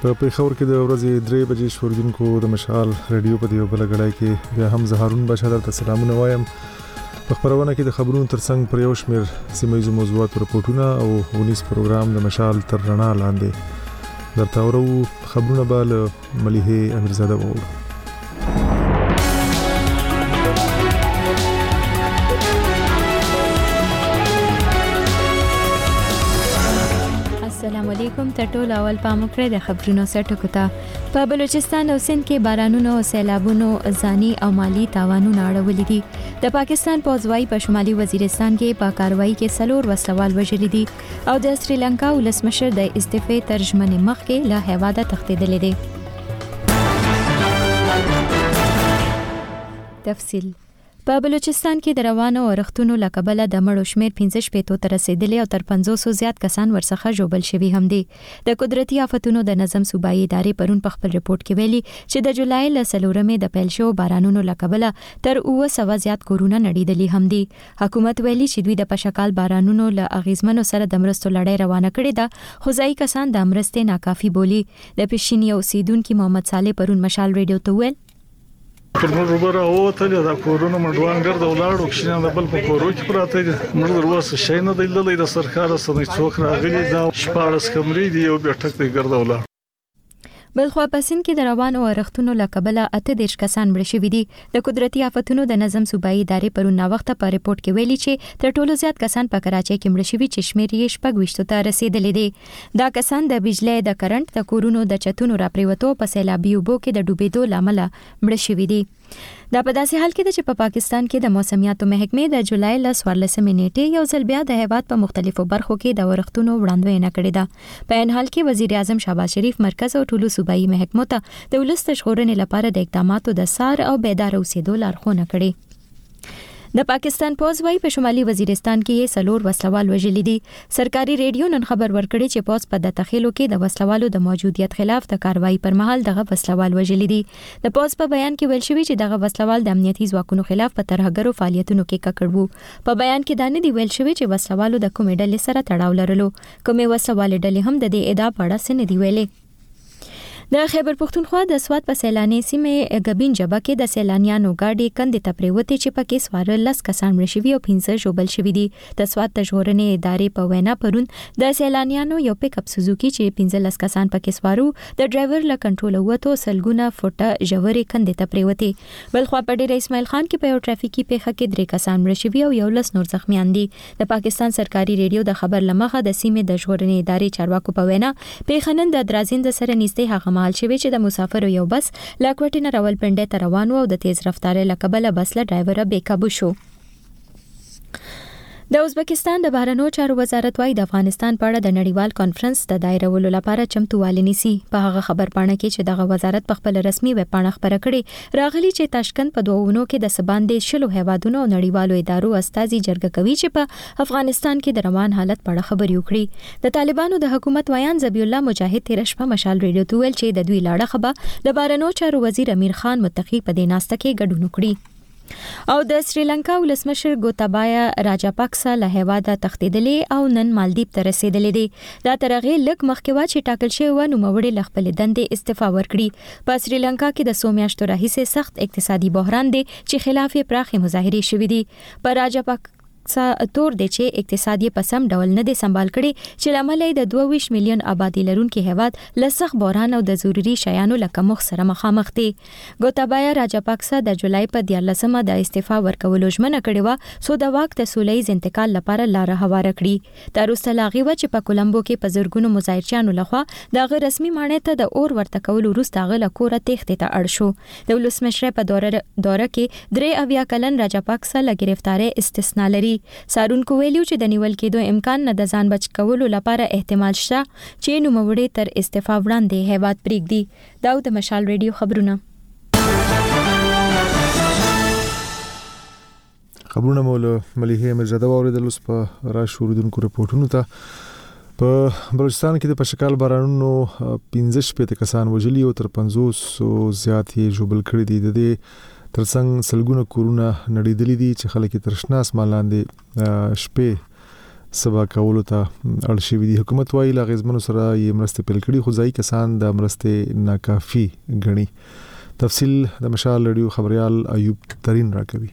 په پیښور کې د ورځې 3 بجې شوردونکو د مشال رادیو په دیو بل غړای کې بیا هم زهرون بشادر ته سلامونه وایم. په خبرونه کې د خبرونو ترڅنګ پر یو شمېر سیمایي موضوعات رپورټونه او ونیس پروګرام د مشال تر رڼا لاندې درته ورو خبرونه به له مليحه امیرزاده وو. السلام علیکم. ټول اول پامکره د خبرونو سرټکو ته. په بلوچستان او سند کې بارانونو او سیلابونو ځاني او مالی تاوانونه اړولې دي. د پاکستان پوځوي په شمالي وزیرستان کې په کاروایی کې سلور وسلوال وژل دي او د سریلانکا ولسمشر د استعفې ترجمه مخ کې له هواده تښتیدل دي. تفصیل په بلوچستان کې د روانو اورښتونو لکبله د مړو شمیر 15 پېټو ته رسیدلی او تر 500 زیات کسان ورڅخه جوړل شوي هم دي. د قدرتي آفتونو د نظم صوبایي ادارې پرون په خپل ریپورت کې ویلي چې د جولای ل سلورمې د پیل شو بارانونو لکبله تر 900 زیات کورونه نړیدلي هم دي. حکومت ویلي چې دوی د پشکال بارانونو له اغیزمنو سره د مرستو لړۍ روانه کړې ده، خو ځایي کسان د مرستې ناکافي بولي. د پښینی اوسیدونکو محمد صالح پرون مشال رادیو ته ویل پر موږ وبره اوته د کورونو مډوان ګرځو ولاړو کښینه د بل په کورو کې پراته دي. موږ دروازه شي نه دی للی د سرکار سره څوک راغلي دا شپارس کمرې دی او بیا ټک دی ګرځو ولاړ. بلخوا پسند کې د روانو اورښتونو لکبله 38 کسان مړ شوي دي. د قدرتي آفتونو د نظم صوبایي ادارې پرون وخت په ریپورت کې ویلي چې تر ټولو زیات کسان په کراچۍ کې مړ شوي چې شمیر یې 26 ته رسیدلې دي. دا کسان د بجلی د کرنٹ د کورونو د چتونو راپریوتو په سیلابي اوبو کې د ډوبېدو لامل مړ شوي دي. دا په داسې حال کې چې په پاکستان کې د موسمیاتو محکمې د جولای ل 14 نیټې یو ځل بیا د هیواد په مختلفو برخو کې د ورښتونو وړاندوینه کړې ده. په ان حال کې وزیر اعظم شهباز شریف مرکز او ټولو صوبایي محکمو ته د ولست ژغورنې لپاره د اقداماتو د سار او بیدار اوسېدو لارښوونه کړې. د پاکستان پوځ وايي په شمالي وزیرستان کې سلور وسلوال وژل دي. سرکاري ریډیو نن خبر ورکړي چې پوځ په د تخیلو کې د وسلوالو د موجودیت خلاف د کاروایی پر مهال دغه وسلوال وژل دي. د پوځ په بیان کې ویل شوی چې دغه وسلوال د امنیتي ځواکونو خلاف په ترهګرو فعالیتونو کې ککړ وو. په بیان کې دا نه دی ویل شوی چې وسلوالو د کومې ډلې سره تړاو لرلو. کومې وسلوال ډلې هم د دې ادعا په اړه څه نه دی ویلي. د خیبر پختونخوا د سوات په سیلاني سیمه غبین جبه کې د سیلانیانو گاډي کندې ته پریوتې چې پکې سوار 10 کسان مړ شوي او 15 ژوبل شوي دي. د سوات د ژغورنې ادارې په وینا پرون د سیلانیانو یو پک اپ سوزوکی چې 15 کسان پکې سوارو د ډرایور له کنټرول وته سلګونه فوټه ژورې کندې ته پریوتې. بلخوا په ډیر اسماعیل خان کې په یو ټرافیکي پیښه کې 3 کسان مړ شوي او 11 نور زخمیان دي. د پاکستان سرکاري ریډیو د خبر لمخه د سیمې د ژغورنې ادارې چارواکو په وینا پیښه نن د درازیند سره نږدې هغه مهال شوی چې د مسافر یو بس لاکوټ نه راولپنډه ته روان و او د تیز رفتار لکبله بس له ډرایور بې قابو شو. د ازبکستان د بهرنیو چارو وزارت وايي د افغانستان په اړه د نړیوال کانفرنس د دایرولو لپاره چمتووالی نیسي. په هغه خبر پاڼه کې چې دغه وزارت په خپل رسمي ویب پاڼه خبره کړې راغلي چې تاشکند په 2 ونو کې د سباندې شلو هیوادونو او نړیوالو ادارو استازي جرګه کوي چې په افغانستان کې د روان حالت په اړه خبرې وکړي. د طالبانو د حکومت ویان ذبیح الله مجاهد تیر شپه مشال ریډیو ته ویل چې د دوی لاړه خبره د بهرنیو چارو وزیر امیر خان متقی په دې ناسته کې ګډون وکړي. او د سریلانکا ولسمشر ګوتابایا راجاپاکسا له هواده تښتیدلې او نن مالدیپ ته رسیدلې دي. دا ترغه لک مخکې چې ټاکل شوی و نوموړي له خپل دندې استعفا ورکړي. په سریلانکا کې د 2 میاشتو راهیسې سخت اقتصادي بحران دی چې خلاف پراخه مظاهرې شوې دي. په راجاپاکسا تور دی چې اقتصادي پسم ډول نه دی سمبال کړي چې لامل د 22 میلیون آبادی لرونکي هیواد لسخ بحران او د ضروري شیانو لکه مخ سره مخامخ دي. ګوتابایا راجاپاکسا د جولای په 14مه د استعفا ورکولو ژمنه کړې و سو د واک د سولهییز انتقال لپاره لار هواره کړي. تر اوسه لا غي و چې په کولمبو کې په زرګونو مظاهرچیانو لخوا د رسمي مانې ته د اور ورته کول وروسته غل کوره تخته ته اړ شو. د ولسمشر په دوره کې 3 کلن راجاپاکسا له گرفتاری استثنا لري. سارونکو ویلو چې د نیول کېدو امکان نه د ځان بچ کولو لپاره احتمال شته چې نوموړي تر استعفا وړاندې هیواد پریږدي. دا د مشال ریډیو خبرونه. خبرونه مول مليحه امیرزاده اوریدل اوس په را شوردونکو رپورټونو ته. په بلوچستان کې د پشکال بارانونو 15 کسان وژلي او تر 500 زیات یې ژوبل کړي دي. د دې ترڅنګ سلګونه کورونه نړیدلې دي چې خلک ترشنا اسمان لاندې شپې سبا کولو ته اړ شوی دی. حکومت وايي لا غزمنو سره یې مرسته پیل کړي خو ځای کسان د مرسته ناکافي غني. تفصیل د مشال رادیو خبريال ایوب ترين راکوي.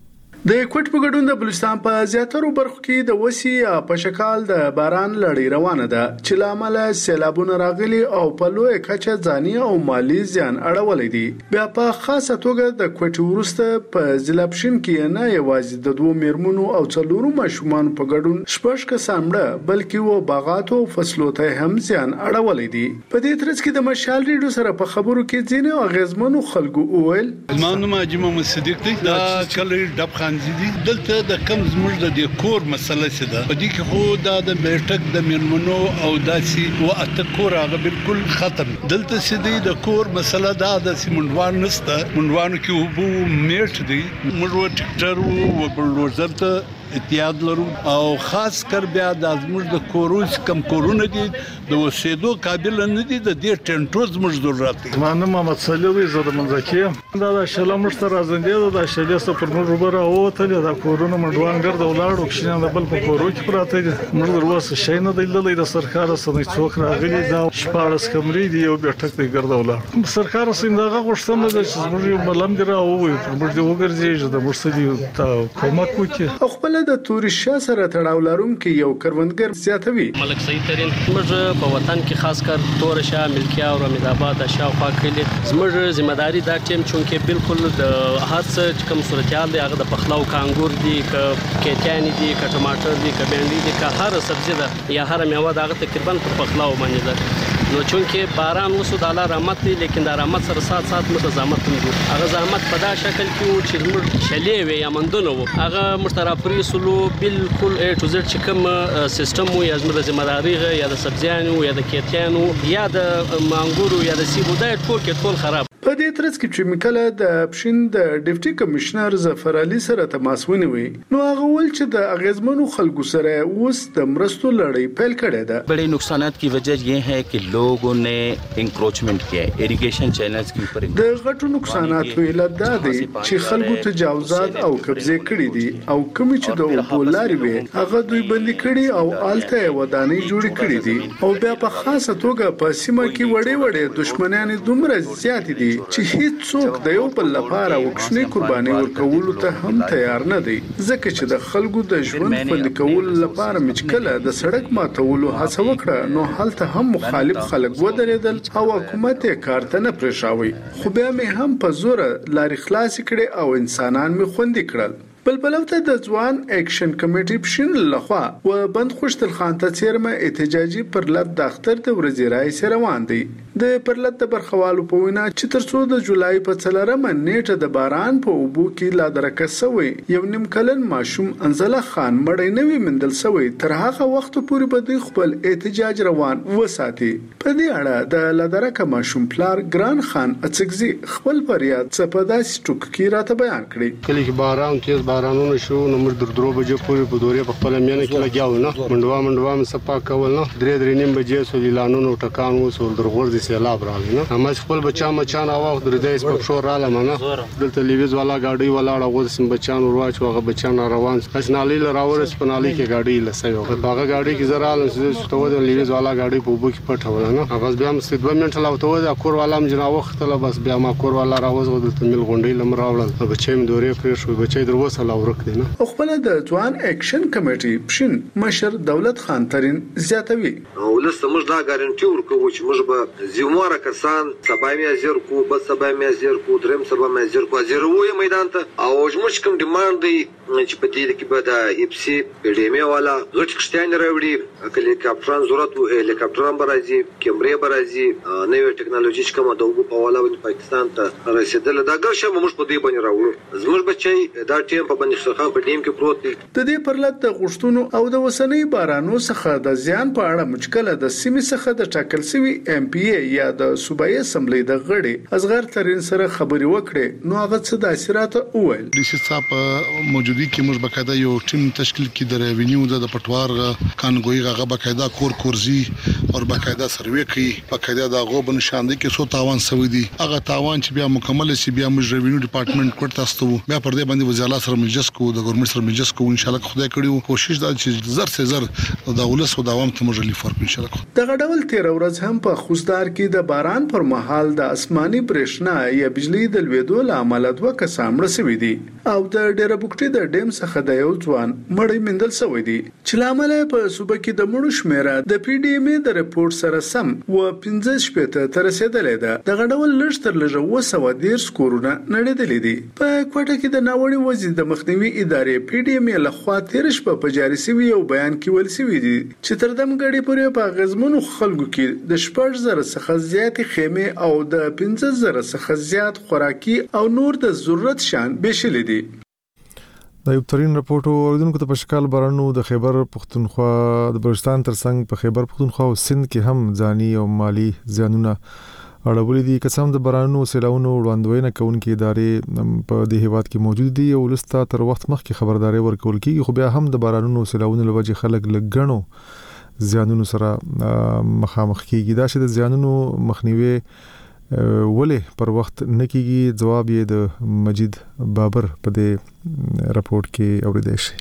د کوټ په ګډون د بلوچستان په زیاترو برخو کې د وسی په شکل د باران لړۍ روانه ده چې لامل سیلابونه راغلي او په لوی کچه ځاني او مالی زیان اړولې دي. بیا په خاصه توګه د کوټ ورسته په ضلع پښین کې نه یوازې د دوه میرمنو او څلورو ماشومان په ګډون شپږ کسانړه بلکې و باغاتو فصلو ته هم زیان اړولې دي. په دې ترڅ کې د مشال ریډیو سره په خبرو کې ځینې اغیزمنو خلکو اول زمانو ماجمه مصدق دی دا کله ډب دلته د کم زموږ د ډیکور مسله څه ده په دې کې خو دا د بیٹک د میرمنو او داسي او اتکور هغه بالکل ختم. دلته سدي د کور مسله دا د سیمندوان نسته مندوانو کې وبو میټ دی موږ ټریکټر او بلډوزر ته احتیاط لرو او خاص کر بیا د زموږ د کوروس کم کورونه دي د وسیدو قابل نه دي د دې ټنټوز موږ ضرورت دي. مانه محمد صلیوی زړه منځکه دا د شلم مشتر ازندې د شلیسته پر موږ وبره او ته د کورونو مډوان ګرځ ولاړو کښینه د بل په کورو کې پراته دي. موږ دروازه شي نه دی للی د سرکار سره څوک راغلي دا شپارس کمرې دی او بیٹک دی ګرځ ولاړ سرکار سیندغه غوښتنه ده چې موږ ملم دی راووي موږ دی وګرځي د مرسدي ته کومک وکړي. خپل د تورشا سره تړاو لرونکي یو کروندګر زیاتوي. ملک سید ترين موږ په وطن کې خاص کر تورشا ملکیا او امیدآباد شاوخوا کلی زموږ ځمېداري دا ټیم چونکه بالکل د هر څه کوم صورتحال دی هغه د پخلاو کانګور دي کېتانی دي ټماټر دي کبنډي دي که هر سبزی ده یا هر میوه دا تقریبا په پخلاو باندې ده. نو چونکه باران وسو د الله رحمت دی لیکن د رحمت سره سات متزامت دی. هغه زحمت په دا شکل کې چې موږ شلې وي یا مندونه وو هغه مشترک سلو بالکل A to Z چې کوم سیستم وو یا زموږ ذمہداري یا د سبزیانو یا د کېتانو یا د مانګورو یا د سیبو دا ټول خراب. په دې ترڅ کې چې مکله د پښین د ډیپټي کمشنر ظفر علي سره تماس ونیوي نو هغه ول چې د اغیزمنو خلکو سره اوس د مرستو لړۍ پیل کړې ده. बड़े नुकसानात की वजह ये है कि लोगों ने इंक्रोचमेंट किया है इरिगेशन चैनल्स के ऊपर. د غټو نقصاناتو علت دا دی چې خلکو تجاوزات او قبضه کړې دي او کوم چې د اوبولاري وي هغه دوی بندي کړي او آلته ودانۍ جوړې کړې دي او بیا په خاصه توګه په سیمه کې وړې دښمنان دومره زیات دي چې هیڅ څوک د یو بل لپاره وکښنې قرباني ورکول ته هم تیار نه دي ځکه چې د خلکو د ژوند خوندي کول لپاره مشکله د سړک ماتولو هڅه وکړه نو هلته هم مخالف خلک ودرېدل او حکومت یې کار ته نه پرېښاوی خو بیا مې هم په زور لارې خلاص کړي او انسانان مې خوندي کړل. بلبلوته د ځوان اکشن کمیټې پښین لخوا و بند خوشتل خان ته چیرمه احتجاجي پر لټ د اختر د ورځې راي روان دي. د پرلط د برخوالو په وینا چې ترڅو د جولای په 4مه نیټه د باران په اوبو کې لا درکه سوی یو نیم کلن ماشوم انزله خان مړی نوی مندل سوی تر هغه وخت پورې به د خپل احتجاج روان وساتي. په دې اړه د لدرکه ماشوم پلار ګران خان اڅګزي خپل فریاد سپداس ټوک کې راته بیان کړی. کله کې باران تیز بارانونه شو نو موږ درو بجې پورې په دورې په خپل میانه کې لګیاو نه منډوا صفا کول نه درې نیم بجې سو اعلانونو ټکان وسو درغور سیلاب راغی نه هم خپل بچان او وخت درې د سپښور را لمنه دلته لیویز والا گاډي ولاړه غوسم بچان ورواچ هغه بچان روان اسنالي راورس پنالي کې گاډي لسوي هغه گاډي کې زرال ستو د لیویز والا گاډي په بو کې پټول نه هغه بیا هم 2 منټه لاوته د کور والا هم جنا وخت له بس بیا ما کور والا راوځو دلته مل غونډې لم راوړل بچیم دورې پرې شو بچي دروسه لا ورک دي نه خپل د ځوان اکشن کمیټې پښین مشر دولت خان ترين زیاتوي ولسته موږ دا ګارانټي ورکوو چې موږ به زموږ کسان سبا میازر کو بس سبا میازر کو درم سبا میازر کو زیروي میدان ته او موږ کوم ډیماند دی چې په دې کې به د ایپسي ډیمه والا غټ کښتان راوړي هلیکاپټران ضرورت وو هلیکاپټران برازي کیمرې برازي نوې ټکنالوژي چې کومه د وګ په والا باندې پاکستان ته رسیدل دا ګرځم موږ په دې باندې راوړو زموږ بچي دا ټیم په باندې خان په ټیم کې پروت دی. د دې پرلط د غشتونو او د وسنۍ بارانو څخه د زیان په اړه مشکله د سیمې څخه د ټاکل شوی ایم پی ای یا د صوبایي اسمبلی د غړي اصغر ترين سره خبري وکړي نو هغه څه د اثرات اول د صاحب موجودي کې موږ بقاعده یو ټیم تشکیل کې د ریوینیو د پټوار کانګوي هغه بقاعده کورزي او باقاعده سروې کوي باقاعده دا غوب نشاندې کې څو تاوان سوي دي هغه تاوان چې بیا مکمل شي بیا موږ ریوینیو ډپارټمنټ کوټ تاسو بیا پر دې باندې وزیر اعلی سره مجلس کو د ګورنمنت سره مجلس کو ان شاء الله خدای کړیو کوشش دا چې زر سے زر د ولس او د عوام ته موږ لیفور ان شاء الله. دغه ډول تیر ورځ هم په خوستار کې د باران پر مهال د اسماني برېښنا یا بجلی د لوېدو له امله 2 کسان مړه شوي دي او د ډېره بوکټي د ډیم څخه د یو ځوان مړی موندل شوی دی چې له امله په صوبه کې د مړو شمیره د پی ډي ایم د رپورټ سره سم و 15 شپته تر رسیدلې ده. دغه ډول لږ تر لږه 210 کورونه نړیدلې دي. په کوټه کې د ناوړي وضع د مخنیوي ادارې پی ډي ایم له خوا تیر شپه په جاري شوی یو بیان کې ویل شوی دی چې تر دم غړي پورې په غزمنو خلکو کې د 10,000 څخه زیات خیمه او د 15,000 څخه زیات خوراکي او نور د ضرورت شان بشلې دي. د یو ترين راپورټو اوریدونکو ته په شکل بارانو د خیبر پختونخوا د بلوچستان ترڅنګ په خیبر پختونخوا او سند کې هم ځاني او مالی زیانونه اړولې دي. قسم د بارانو سیلاونو وړاندوینه کوونکې ادارې په دې هیواد کې موجود دي او لسته تر وخت مخکې خبرداري ورکول کیږي خو بیا هم د بارانونو سیلاونو لوجه خلک لګڼو زیانونو سره مخامخ کیږي. دا چې د زیانونو مخنیوي ولې پر وخت نکېږي جواب یې د مجید بابر په دې راپورټ کې اوریدل شي.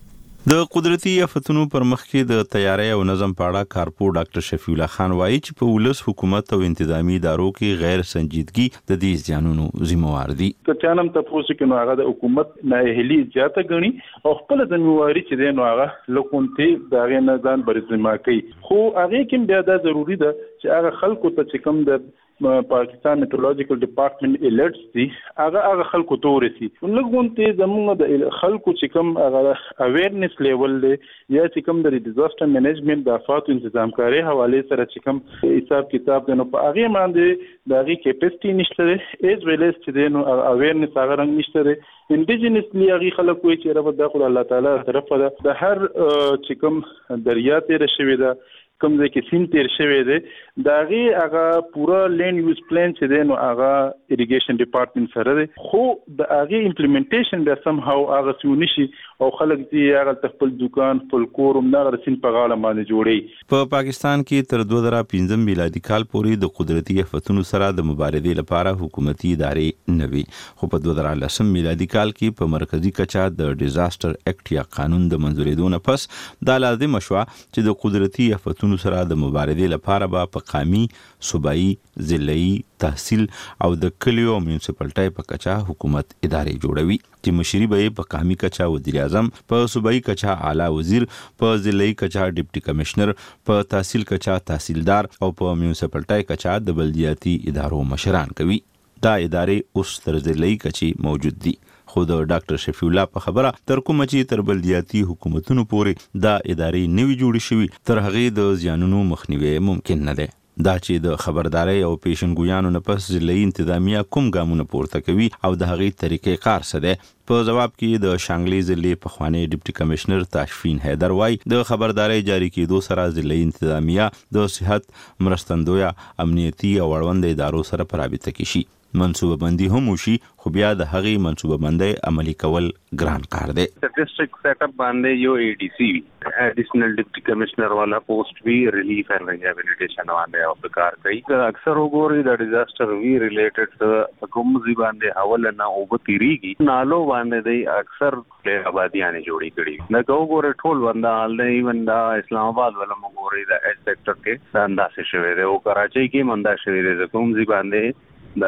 د قدرتي آفتونو پر مخ کې د تیاری او نظم په اړه کارپو ډاکټر شفیع الله خان وایي چې په ولس حکومت او انتظامی ادارو کې غیر سنجیدګي د دې ځانونو ذمہوار دي. که چانم تاسو کې نو هغه د حکومت نااهلي زیاته غني او خپل ذمہواری چې دی نو هغه لکونته دا غي نه ځان برزما کوي خو هغه کې بیا دا ضروری ده چې هغه خلکو ته چې کوم د پاکستان میټرولوژیکل ډپارټمنټ الرټس دي هغه خلکو ته ورسي لږونته زموږ د خلکو چې کوم هغه اویرنس لیول دی یا چې کوم د ډیزاستر منیجمنت د افات انتظام کاری حواله سره چې کوم حساب کتاب دی نو په هغه باندې د هغه کیپاسټي نشته ایز ویل اس چې دی نو اویرنس هغه رنګ نشته انډیجنسلی هغه خلک وایي چې رب د خدای الله تعالی طرفه د هر چې کوم دریا تیر شوی ده کوم ځای کې سیم تیر شوی دی دا غي هغه پورا لینډ یوز پلان چې دی نو هغه اریګیشن ډپارټمنټ سره دی خو د هغه امپلیمنټیشن د سم هاو هغه سونی شي او خلک دې هغه خپل دکان خپل کور هم نه رسین په غاړه باندې جوړي. په پاکستان کې تر 2015 میلادي کال پورې د قدرتي آفتونو سره د مبارزې لپاره حکومتي ادارې نه وي خو په 2010 میلادي کال کې په مرکزی کچا د ډیزاستر اکټ یا قانون د منځورېدو نه پس دا لازم شو چې د قدرتي آفتونو سره د مبارزې لپاره په قومي، صوبایي، ضلعي، تحصیل او د کلیو میونسپالټي په کچا حکومت ادارې جوړوي چې مشري به په قومي کچا وزیر اعظم، په صوبایي کچا اعلی وزیر، په ضلعي کچا ډیپټي کمشنر، په تحصیل کچا تحصیلدار او په میونسپالټي کچا د بلدیاتي ادارو مشران کوي. دا ادارې اوس تر ضلعي کچي موجود دي خو د ډاکټر شفیع الله په خبره تر کومه چې تر بلدیاتي حکومتونو پورې دا ادارې نوي جوړې شوي تر هغه د زیانونو مخنیوي ممکن نه دی. دا چې د خبرداري او پیشنګویانو نه پس ضلعي انتظامیه کوم ګامونه پورته کوي او د هغه طریقې کار څه دی. په جواب کې د شانګلي ضلع پخوانی ډیپټي کمشنر تاشفین حیدر وای د خبرداري جاری کېدو سره ضلعي انتظامیه د صحت مرستندویا امنیتي او اړوند ادارو سره په رابطه کې شي منصوبه بندي هم وشي خو بیا د هغه منصوبه بندي عملي کول ګران کار دی. ډیسټریکټ سیټ اپ باندې یو اي ډي سی اډیشنل ډیپټي کمشنر والا پوسټ وی ریلیف اینڈ ریهابیلیټیشن باندې او کار کوي. اکثر وګوري د ډیزاستر وی ریلیټډ کوم ځای باندې اول نه او بتیریږي نالو باندې دی اکثر له آبادیانه جوړی کړي نه وګوري ټول وندا حال نه ایون دا اسلام آباد ولا وګوري د ایج سیکټر کې انداسه شوی دی او کراچۍ کې مندا شوی دی کوم ځای باندې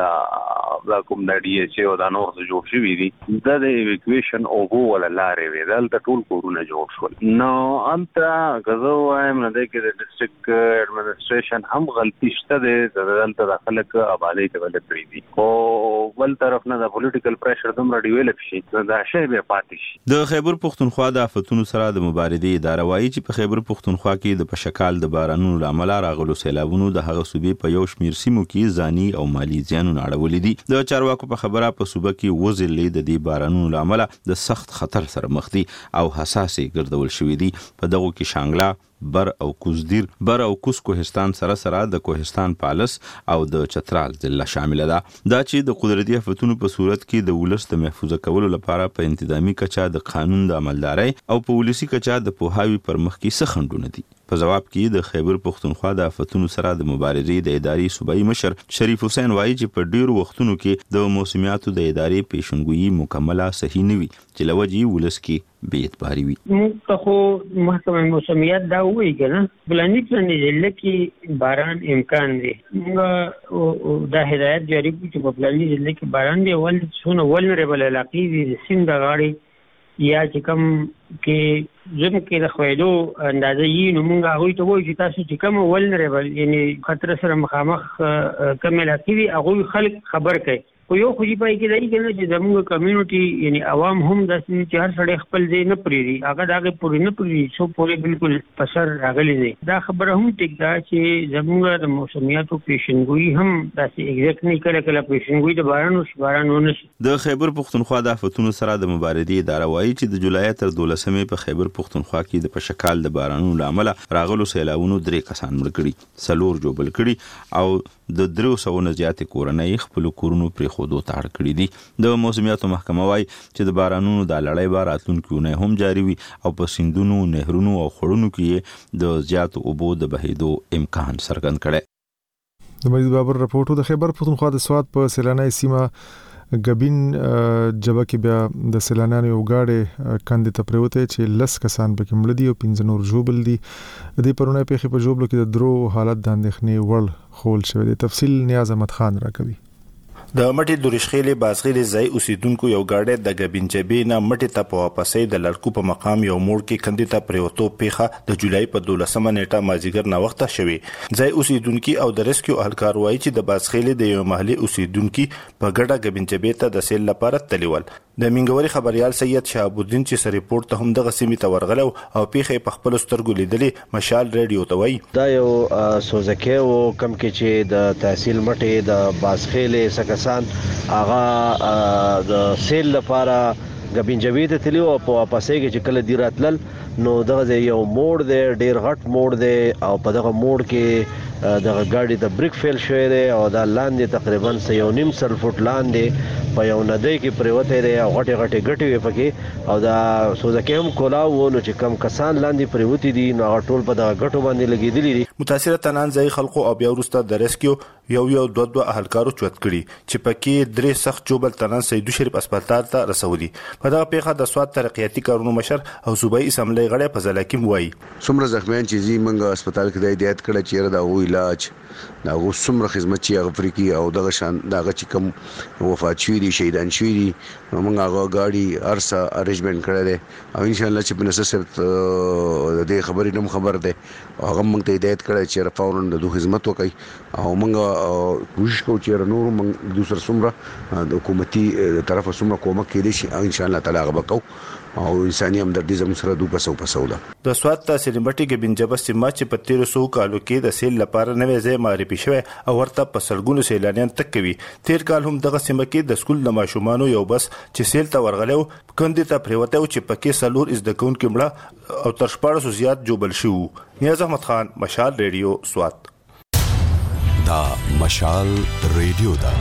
دا کوم د ډي ایچ او د نور جوړ شوی دي د ایویکویشن او ولا لارې وی د ټول کورونه جوړ شول نو انت غزو وایم نه د ډیسټریکټ اډمنستریشن هم غلطی شته د دلته خلک آبادی ته ولې دي او بل طرف نه د پولیټیکل پریشر دومره ډیولپ شي دا شی به پاتې شي. د خیبر پختونخوا د آفتونو سره د مبارزې اداره وایي چې په خیبر پختونخوا کې د پشکال د بارانونو لامل راغلو سیلابونو د هغه صوبې په یو شمیر سیمو کې ځاني او مالی زیانونه اړولې دي. د چارواکو په خبره په صوبه کې وزلې د دې بارانونو لامل د سخت خطر سره مخ دي او حساسې ګرځول شوې دي. په دغه کې شانګلا، بر او کوزدیر، بر او کوز کوهستان سره د کوهستان پالس او د چترال ضلع شامل ده. دا چې د قدرتي آفتونو په صورت کې د ولس د محفوظ کولو لپاره په انتظامی کچا د قانون د عملداري او په ولسی کچا د پوهاوی پر مخ کې څه خنډونه دي. په جواب کې د خیبر پښتونخوا د آفتونو سره د مبارزې د ادارې صوبایي مشر شریف حسین وایي چې په ډیرو وختونو کې د موسمیاتو د ادارې پیشنګویي مکمله صحیح نه وي چې لوجي ولس کې بې اعتباري وي. موږ ته خو محکمه موسمیات دا وایي کنه بلانی ضلع کې باران امکان دی. موږ دا هدایت جاری کړو چې په بلانی ضلع کې باران دی ول څونه ولنریبل علاقې دي سیند غاړي یا چې کوم کې زم کې د خویدو اندازه یې نو موږ هغه ته وایو چې تاسو چې کوم ولنریبل یعنی خطر سره مخامخ کوم علاقې دي هغه خلک خبر کړي. خو یو خو پای کې دی کنه چې زموږ کمیونټي یعنی عوام هم د چې هر سړی خپل ځای نه پریری هغه داغه پوری نه پریری سو پوری بالکل پسر راغلی دی. دا خبره هم ټیک ده چې زموږ د موسمیاتو پیشنګوئی هم داسې ایگزیکټ نه کله پیشنګوئی د باران ونشي. د خیبر پښتونخوا د آفتونو سره د مبارزې اداره وایي چې د جولای تر 12مې په خیبر پښتونخوا کې د پشکال د بارانونو لامل راغلو سیلاوونو 3 کسان مړ کړي 4 جوبل کړي او د 300 نه زیات کورنۍ خپل کورونو پرې خودو تاړ کړی دي. د موسمیاتو محکمه وايي چې د بارانونو د لړۍ بار راتلونکي نه هم جاری وي او په سیندونو، نهرونو او خړونو کې د زیات اوبو د بهیدو امکان څرګند کړي. د مجید بابر رپورټو د خیبر پښتونخوا د سواد په سیلاني سیمه ګبین جبه کې بیا د سیلانیانو یو گاډي کاندې ته پروته چې 10 کسان پکې مړ دي او 15 نور جوبل دي. د پرونه په خپل جوبلو کې د درو حالت د اندېښنې وړ خول شوی دی. تفصیل نیاز احمد خان راکوي. د مټي دورشخېلې بازغېلې ځای اوسیدونکو یو گاډي د ګبین جبې نه مټي ته په واپسې د لړکو په مقام یو موړ کې کندې ته پروتو پیخه د جولای په 12مه نیټه مازیګر نه وخته شوی. ځای اوسیدونکو او د ریسکیو اهلکار وایي چې د بازغېلې د یو محلي اوسیدونکو په ګډه ګبین جبې ته د سیل لپاره تلیول. د منګوري خبريال سید شهاب الدین چې سر ریپورت ته هم د غسیمې ته ورغلو او پیخه په خپل سترګو لیدلې مشال ریډیو ته وایي دا یو سوزکه او کم کې چې د تحصیل مټي د بازخېلې سکسان هغه د سیل لپاره ګبین جبې ته تلیو او په واپسې کې چې کله دی راتلل نو دغه یو موړ دی ډیر غټ موړ دی او په دغه موړ کې دغه گاډي د بریک فیل شوی دی او دا لاندې تقریبا 1.5 سل فوټ لاندې په یو ندی کې پریوته دی او غټي ګټي وي پکې او دا سوزکه هم کولاو نو چې کم کسان لاندې پریوتی دي نو ټول په دغه غټو باندې لګیدلي دي. متاثره تنان ځای خلکو او بیا وروسته د ریسکیو یو دوه اهلکارو چوت کړي چې پکې 3 سخت جوبل تنان سیدو شریف هسپتال ته رسولي. په دغه پیښه د سواد ترقیاتي کارونو مشر او صوبایي اسمبلی غړی په ځلکیم وایي څومره زخمیان چې زی منګه هسپتال کې د هدایت کړه چې دا وو علاج دا وو څومره خدمت چې افریقي او دغه شان دغه چې کوم وفات شوی دي شهیدان شوی دي موږ هغه گاډي ارسا ارینجمنت کړی دی او ان شاء الله چې په نسبت د خبرې نوم خبر ده هغه موږ ته هدایت کړی چې فورن د خدمت وکړي او موږ کوشش کوو چې نور موږ د سر څومره د حکومتي طرفه څومره کومک کړي شي ان شاء الله تعالی هغه وکړو او انساني همدردي زموږ سره دوه پسو ده. د سواد تحصیل مټي ګبین جبه سیمه چې په 1300 کالو کې د سیل لپاره نوې ځای معرفي شوی او ورته په سلګونو سیلانیان تک کوي. تیر کال هم دغه سیمه کې د سکول د ماشومانو یو بس چې سیل ته ورغلو کندې ته پریوته او چې پکې سلور از د کون کې مړه او تر 1400 زیات جوبل شو. نیاز احمد خان مشال ریډیو سواد. دا مشال ریډیو دا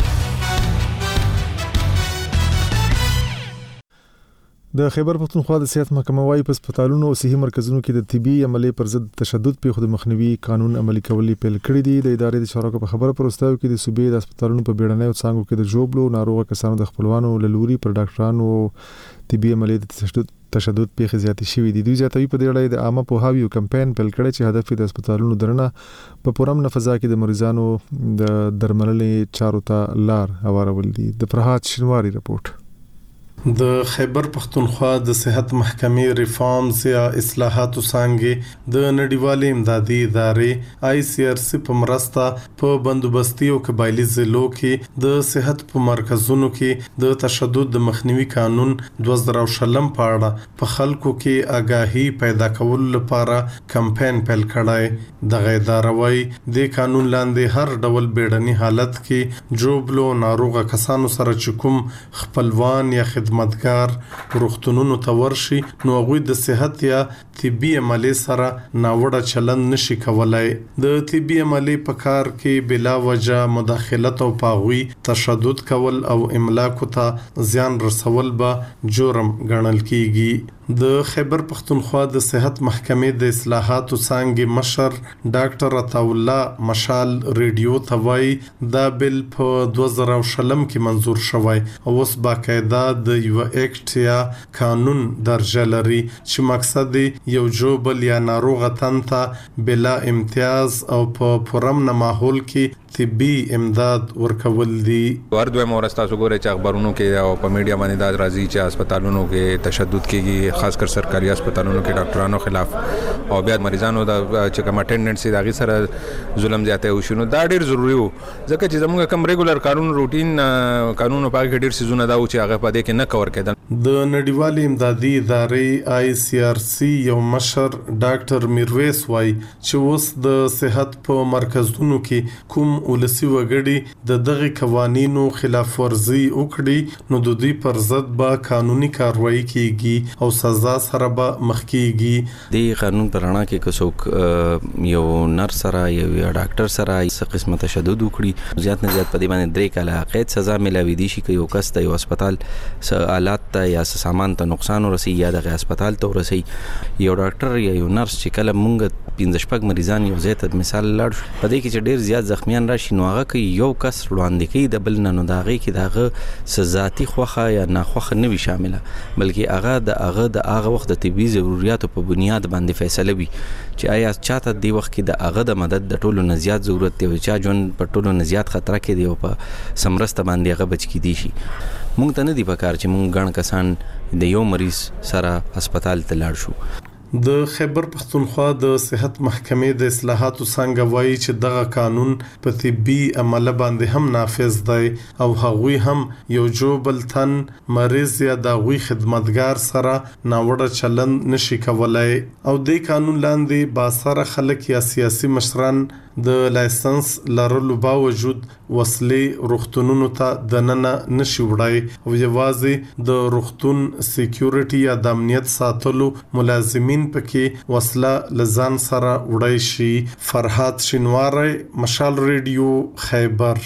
د خیبر پښتونخوا د صحت محکمه وايي په هسپتالونو او صحي مرکزونو کې د طبي عملي پر ضد تشدد په خود مخنیوي قانون عملي کولو پیل کړی دی. د ادارې د شورا په خبره پروستاو کې د صوبې د هسپتالونو په بیړنۍ او څنګه کې د جوبلو ناروغ کسانو د خپلوانو لوري پر ډاکټرانو طبي عملي د تشدد په زیاتې شوې دي. دوی زیاتوي په دې اړه د عامه پوهاوی کمپاین پیل کړی چې هدف د هسپتالونو درنه په پرامن فضا کې د مریضانو د درملنې چارو ته لار هوارول دي. د فرحات شنواری رپورت. د خیبر پښتونخوا د صحت محکمې ریفارمز یا اصلاحاتو څنګه د نړیوالې امدادي ادارې ICRC په مرسته په بندوبستي او قبایلی ضلعو کې د صحت په مرکزونو کې د تشدد د مخنیوي قانون 2020 په اړه په خلکو کې آگاهي پیدا کولو لپاره کمپاین پیل کړای. د اداره وايي د قانون لاندې هر ډول بیړني حالت کې جوبلو ناروغه کسانو سره چکم خپلوان یا خدمتګار روغتونونو ته ورشي نو هغوی د صحت یا طبي عملې سره ناوړه چلند نشي کولای. د طبي عملې په کار کې بلا وجه مداخلت او پاغوي تشدد کول او املاک ته زیان رسول به جرم ګڼل کیږي. د خیبر پختونخوا د صحت محکمې د اصلاحاتو څانګې مشر ډاکټر عطاالله مشال ریډیو ته وایي دا بل په 2020 کې منظور شوی او اوس باقاعده د یو اکټ یا قانون درجه لري چې مقصد یو جوبل یا ناروغه تن ته بلا امتیاز او په پرامن ماحول کې طبي امداد ورکول دي. ورته مورستا وګوره چې اخبارونو کې او په میډیا باندې دا راځي چې هسپتالونو کې تشدد کیږي، خاص کر سرکاري هسپتالونو کې ډاکټرانو خلاف او بیا مریضانو د چې کوم اټینډنټ سي داغي سره ظلم زیاته وشو. نو دا ډیر ضروری وو ځکه چې زموږ کوم ریګولر قانون روټین قانونو په کې ډیر سيزونه دا و چې هغه په دې کې نه کور کېدل. د نړیوالې امدادي ادارې ICRC یو مشر ډاکټر میرویس وای چې اوس د صحت په مرکزونو کې کوم ولسی وګړي د دغه قوانینو خلاف ورزي وکړي نو د دوی پر ضد به قانوني کاروایی کیږي او سزا سره به مخ کیږي. د قانون پرانا کې کوڅوک یو نرس سره یو ډاکټر سره څه قسمه تشدد وکړي زیات نه زیات په دې باندې 3 کاله قید سزا ملاوي دي شي که یو کس ته یو هسپتال س آلات ته یا سامان ته نقصان ورسي یا د هسپتال ته ورسي. یو ډاکټر یا یو نرس چې کله مونږ 15 مریضان یو ځای ته مثال لاړ په دې کې چې ډیر زیات زخمیان راشي نو هغه کې یو کس وړاندې کوي د بل نه نو دا غي کې داغه سزاتی خوخه یا ناخوخه نه وي شامله بلکې هغه د وخت د طبي ضرورتو په بنیاد باندې فیصله وي چې آیا چاته دی وخت کې د هغه د مدد د ټولو نه زیات ضرورت دی چې جون په ټولو نه زیات خطر کې دی او په سمرسته باندې هغه بچ کی دي شي. مونږ ته نه دی پکار چې مونږ ګڼ کسان د یو مریض سره هسپتال ته لاړ شو. د خیبر پختونخوا د صحت محکمې د اصلاحاتو څنګه وایي چې دغه قانون په طبي عمله باندې هم نافذ دی او هغوی هم یو جوبل تن مریض یا د غوي خدمتګار سره ناوړه چلند نشي کولای او د قانون لاندې باسره خلک یا سیاسي مشران د لایسنس لرلو باوجود وسلې روغتونونو ته دننه نشي وړای او یوازې د روغتون سکیورټي یا د امنیت ساتلو ملازمین پکې وسله لزان سره وړای شي. فرحات شینواری، مشال ریډیو، خیبر.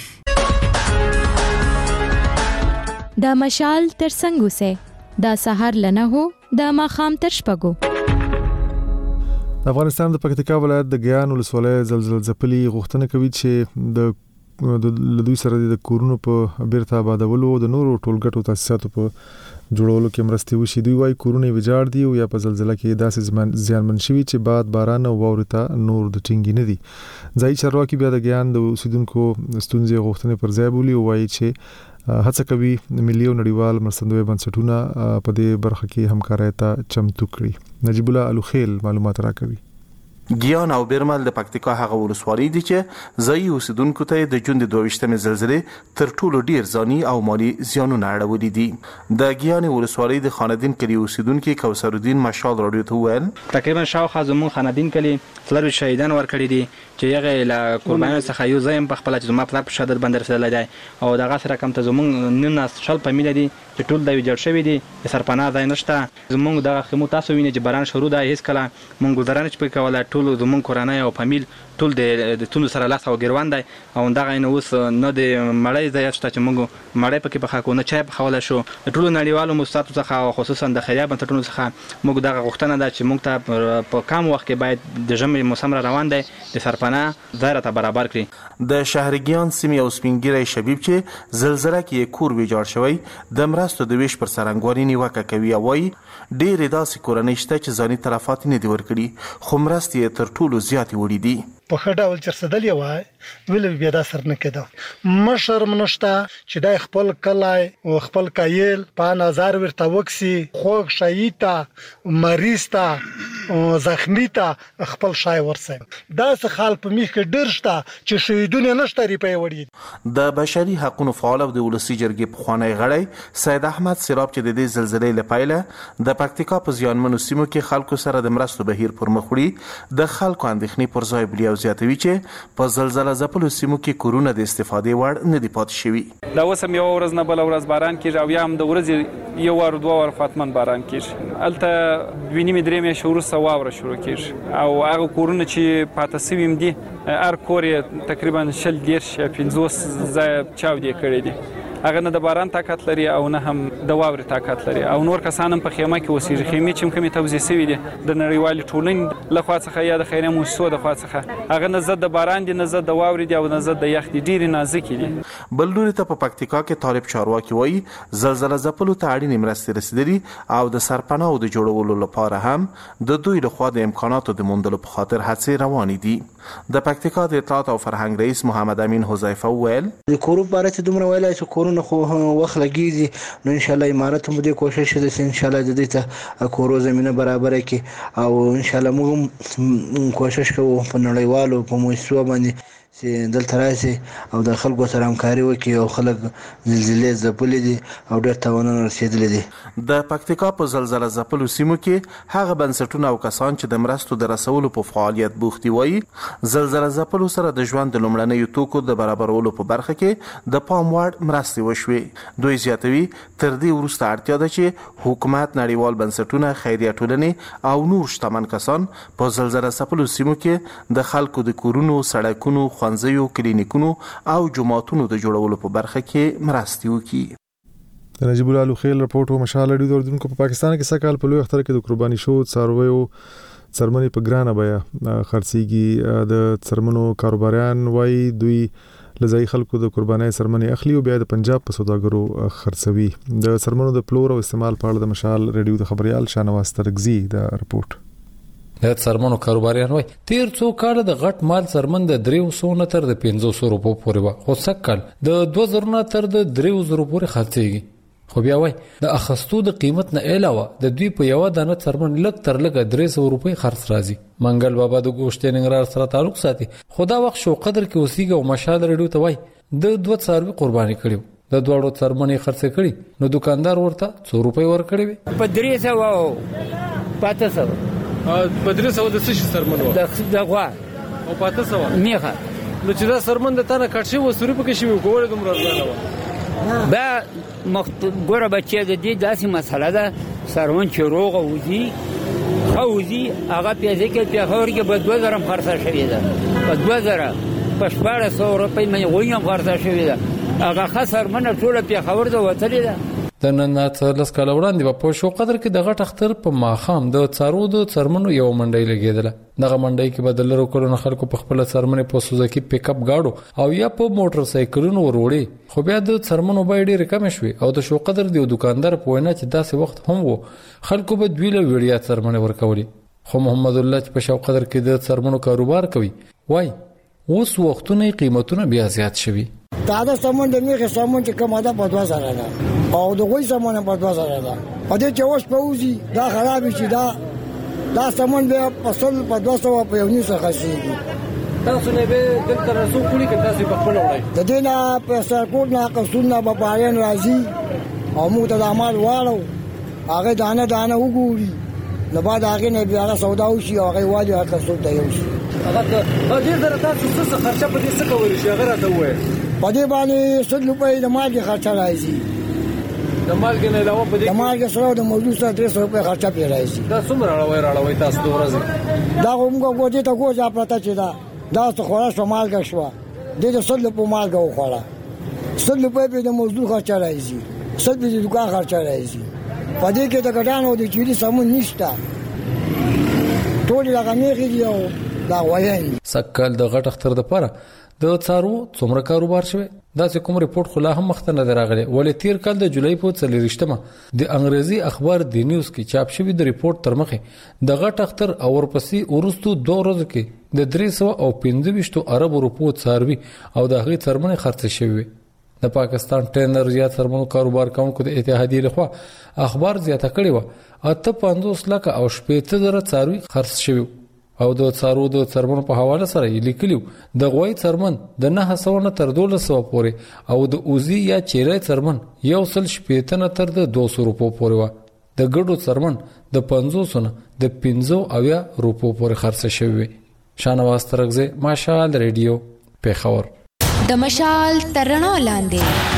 دا مشال تر څنګه سه دا سحر لنه هو دا ماخام تر شپګو. د افغانستان د پکتیکا ولایت د ګیان ولسوالۍ زلزلې ځپلي غوښتنه کوي چې د دوی سره د کورونو په بیرته آبادولو او د نورو ټولګټو تاسیساتو په جوړولو کې مرستې وشي. دوی وايي کورونه ویجاړ دي او یا په زلزلې کې داسې زیانمن شوي چې بعد باران او واورې ته نور د ټینګي نه دي. ځای چارواکي بیا د ګیان د اوسیدونکو ستونزې غوښتنې پر ځای بولي او وايي چې هڅه کوي ملي او نړیوال مرستندوی بنسټونه په دې برخه کې همکارۍ ته چمتو کړي. نجیب الله الوخیل معلومات راکوي. ګیان او بیرمل د پکتیکا هغه ولسوالۍ دي چې ځای اوسیدونکو ته د جون د 22مې زلزلې تر ټولو ډیر ځاني او مالی زیانونه اړولي دي. د ګیان ولسوالۍ د خاندین کلی اوسیدونکو کوثر الدین مشال رادیو ته ویل تقریبا شاوخوا زمون خاندین کلی څلور شهیدان ورکړي دي چې هغه له قربانیانو څخه یو ځای په خپل چې زما په پلار شهادت باندې رسیدلی دی او دغه سره کوم ته زمون نن شل په میله دي چې ټول د ویجاړ شوی دي د سرپناه ځای نشته. زمونږ دغه خمو تاسو وینئ چې باران شروع ده هیڅ کله مونږ گزاره نه پکې کوله ټول زمونږ کورنۍ او فامیل ټول د تونو سره لاس او ګروان دی او دغه نه اوس نه د مړی ځای شته چې مونږ مړی پکې پخا کو نه چای پخوله شو. ټول نړیوالو مؤسساتو څخه او خصوصا د خیریه بنسټونو څخه مونږ دغه غوښتنه ده چې مونږ ته په کم وخت کې باید د ژمي موسم را روان دی د سرپناه ځای راته برابر کړي. د شهرګیان سیمې او سپینګیری شبیب چې زلزلہ کې کور ویجاړ شوی د مرستو د ویش پر سرنګواري نیوکه کوي او وايي ډېرې داسې کورنۍ شته چې ځاني طرفات نه دي ورکړي خو مرستې یې تر ټولو زیاتې وړي دي. په ښه ډول چرسدل یې وای ویل بیا دا سر نه کېده مشر منشته چې دا خپل کلای او خپل کایل په نظر ورته وکسي خوښ شهیدا مریض ته زخمی ته خپل شای ورسي دا څه حال په میخ کې ډیر شته چې شهیدونه نشته ریپې وړي د بشري حقوقو فعال او د ولسی جرګې په خوانی غړی سید احمد سیراب چې د دې زلزلې لپاره د پکتیکا په زیانمنو سیمو کې خلکو سره د مرستو بهیر پر مخ وړي د خلکو اندېښنې پر ځای بلی او زیاتوي چې په زلزلہ ځپلو سیمو کې کورونه د استفادې وړ نه دي پاتې شوي دا اوس هم یو ورځ نه بل ورځ باران کیږي او یا هم د ورځې یو ور دوه ور فاطمن باران کیږي الته ویني مې درې مې شروع سواوره شروع کیږي او هغه کورونه چې پاتې سوي دي هر کور تقریبا 40 یا 50 ځای چاودې کړي دي هغه نه د باران طاقت لري او نه هم د واورې طاقت لري او نور کسان هم په خیمه کې اوسېږي خیمې چې کومې توزیع شوي دي د نړیوالې ټولنې لخوا څخه یا د خیریه مؤسسو د خوا څخه هغه نه ضد د باران دي نه ضد د واورې دي او نه ضد د یخ دي ډېرې نازکې دي. بل لوري ته په پکتیکا کې طالب چارواکي وایي زلزلہ ځپلو ته اړینې مرستې رسیدلي او د سرپناهو د جوړولو لپاره هم د دوی لخوا د امکاناتو د موندلو په خاطر هڅې روانې دي. د پکتیکا د اطلاعات او فرهنګ رئیس محمد امین حذیفه وویل د کورو باره ته دومره ویلای چې کورونه خو وخت لګیږي نو ان شاء الله امارات هم دې کوشش وکړي چې ان شاء الله د دې ته کورو زمينه برابر کړي او ان شاء الله موږ کوشش کوو په نړیوالو په مؤسسو باندې چې دلته راشي او د خلکو سره همکاري وکړي او خلک زلزلې ځپلې دي او ډېر تاوانونه رسېدلي دي. د پکتیکا په زلزلہ ځپلو سیمو کې هغه بنسټونه او کسان چې د مرستو د رسولو په فعالیت بوخت وي زلزلہ ځپلو سره د ژوند د لومړنیو توکو د برابرولو په برخه کې د پام وړ مرستې وشوي. دوی زیاتوي تر دې وروسته اړتیا ده چې حکومت نړیوال بنسټونه خیریه ټولنې او نور شتمن کسان په زلزلہ ځپلو سیمو کې د خلکو د کورونو سړکونو ښوونځیو کلینیکونو او جوماتونو د جوړولو په برخه کې مرستې وکړي. د نجیب الله لوخیل رپورټ او مشال اړیدو دوردونکو په پاکستان کې سکهال په لوی اختر کې د قرباني شو څارویو څرمنې په ګرانه بیا خرڅيږي. د څرمنو کاروباريان وایي دوی لزای خلکو د قرباني څرمنې اخلي او بیا د پنجاب په سوداګرو خرڅوي. د څرمنو د پلور او استعمال په اړه د مشال ریډیو د خبريال شانواز ترغزي د رپورټ. د څرمنو کاروباریان وایي تیر څو کال د غټ مال څرمن د 300 نه تر د 500 روپو پورې و خو سکهال د 2000 نه تر د 300 روپو پورې خرڅيږي. خو بیا وایي د اخستو د قیمت نه علاوه د دوی په یو دانه څرمن لږ تر لږه 300 روپۍ خرڅ راځي. منګل بابا د ګوشت ننګرهار سره تعلق ساتي خدا وخت شو قدر کې اوسېږي او مشال ریډیو ته وایي د 2 څاروي قرباني کړیو د دوړو څرمنې خرڅ کړي نو دکاندار ورته 100 روپۍ ورکړي په 300 او 500 په 300 د څه سرمنو د غوا او 500 میخه نو چې دا سرمن د تانه کټ شي وسوري پکې شي وګوره دومره ارزانه و با ګوره بچي د دې داسې مسله ده سرمن چې روغ وځي خوځي هغه پیازه کې پیغور کې په 2000 خرڅه شوی ده په 2000 په 1400 روپۍ مې وینم خرڅه شوی ده هغه خسر منه ټوله پیغور ده وتلې ده. د نن څلس کال وړاندې په شو قدر کې د غټ اختر په ماخام د څارو د څرمنو یو منډي لګیدله. دغه منډي کې بدلرو کولو خلکو په خپل څرمنې په سوزکی پیک اپ گاډو او یا په موټر سایکلونو وروړي خو بیا د څرمنو بای ډېر کم شوي او د شو قدر دی دکاندار په وینا چې داسې وخت هم وو خلکو به دوی له ویډیا څرمنې ورکولي. خو محمد الله چې په شو قدر کې د څرمنو کاروبار کوي وای اوس وختونه قیمتونه بیا زیات شوي. دا د سامان د میخه سامان چې کومه ده په 2000 ده او د غوي سامان په 2000 ده په دې چې اوس په وزي دا خراب شي دا سامان به په 200 په یو نیسه خسيږي. تاسو نه به دلته رسو کړی که تاسو په خپل وړي د دې نه په سرکوټ نه قصونه په پایان راځي او موږ ته د عمل واړو هغه دانه وګوري نو بعد هغه نه بیا سودا وشي هغه واجب هغه څه دی وشي هغه دې سره تاسو څه خرچه په دې څه کوي چې هغه راته وایي په دې باندې 100 روپۍ د مالګې خرچه راځي. د مالګې نه علاوه په دې د مالګې سره د موجود سره 300 روپۍ خرچه پی راځي. دا څومره راوي تاسو د ورځې دا موږ کوټه ته کوځه پراته چې دا څه خورا شو مالګه شو د 100 روپۍ مالګه وخوړه 100 روپۍ په د موجود خرچه راځي 100 روپۍ د دکان خرچه راځي. په دې کې د ګډانو د چيري سمون نشته ټول لغمېږي دی او دا وایي سکهال د غټ اختر د پاره د څارو څومره کاروبار شوی دا چې کوم ریپورت خلا هم مخته نه راغلی ولې تیر کال د جولای په 4 د انګریزي اخبار دی نیوز کې چاپ شوی د ریپورت تر مخه د غټ اختر او ورپسې ورستو 2 ورځې کې د 300 او 25 ارب روپو څاروي او د هغې څرمنې خرڅ شوی د پاکستان ټرینر زیات سرمنو کاروبار کوونکو د اتحادیې لخوا اخبار زیاته کړې و 850 لک او 70,000 څاروي خرڅ شوی او د څارو د څرمنو په حواله سره یې لیکلیو د غوي څرمن د 900 تر 1200 پورې او د اوزي یا چیرې څرمن یو سل شپېته تر 200 روپو پورې و د ګډو څرمن د 500 د 15 روپو پورې خرڅ شوی شانواز ترغزه ماشال ریډیو پیښور د مشال ترڼو لاندې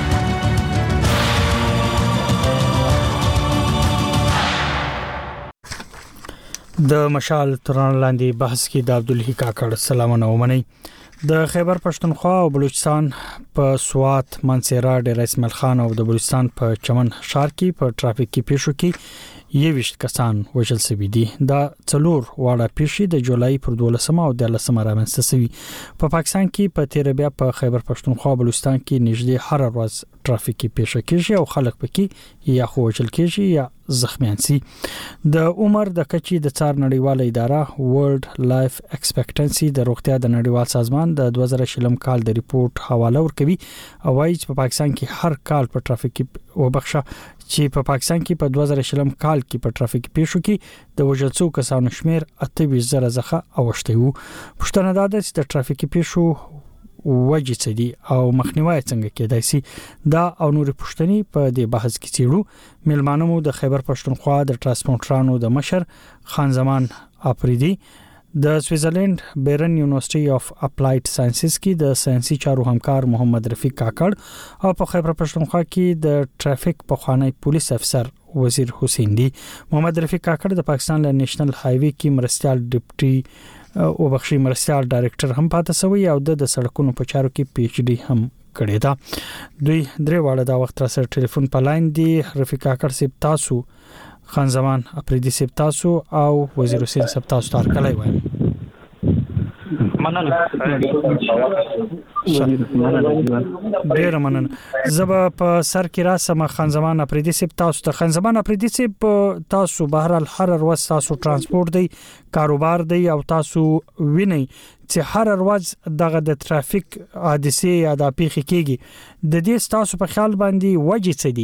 د مشال ترڼو لاندې بحث کې د عبدالحی کاکړ سلامونه ومني د خیبر پښتونخوا او بلوچستان په سوات منصیرا ډیر اسماعیل خان او د بلوچستان په چمن ښار کې په ټرافیکي پیښو کې 20 کسان وژل شوي دي دا څلور واړه پیښې د جولای پر 12 او 13 رامنځته شوي په پاکستان کې په تیر بیا په خیبر پښتونخوا او بلوچستان کې نږدې هر ورځ ټرافیکي پیښه کیږي او خلک پکې یا وژل کیږي یا زخمیان سي د عمر د کچي د څار نړیواله اداره ورلد لایف ایکسپیکټنسي د روغتیا د نړیوال سازمان د 2000 کال د ریپورت حواله ورکوي او وايي چې په پاکستان کې هر کال په ټرافیکي وبخښه چې په پاکستان کې په 2000 کال کې په ټرافیکي پیښو کې د وژل شوو کسانو شمیر 28,000 څخه اوښتی وو پښتنه ده چې د ټرافیکي پیښو وجې څه دي او مخنیوي څنګه کېدای شي دا او نور پښتني په دې بحث کې چیرو ملمانو مو د خیبر پښتونخوا د ټرانسپورټرانو د مشر خان زمان اپریدي د سویټزرلند بیرن یونیورسيټي اف اپلایډ ساينسز کې د ساينسي چارو همکار محمد رفیق کاکړ او په خیبر پښتونخوا کې د ټرافیک پخوانی پولیس افسر وزیر حسین دی محمد رفیق کاکړ د پاکستان له نېشنل هایوي کې مرستيال ډیپټي او بخشي مرستيال ډایریکټر هم پاتې شوی او د سړکونو په چارو کې پی ایچ ډی هم کړی دا دوی درې واړه دا وخت را سره ټلیفون په لاین دی رفیق کاکړ سپ تاسو خان زمان اپریدي سپ تاسو او وزیر حسین سپ تاسو تار کله وایم ډیر مننه زب په سر کې را سم خان زمان اپریدي سپ تاسو ته خان زمان اپریدي سپ تاسو بهرال هر ورځ تاسو ترانسپورت دی کاروبار دی او تاسو ویني چې هر ورځ دغه د ټرافیک حادثه یا د پیښې کېږي د دې تاسو په خیال باندې وجې څه دي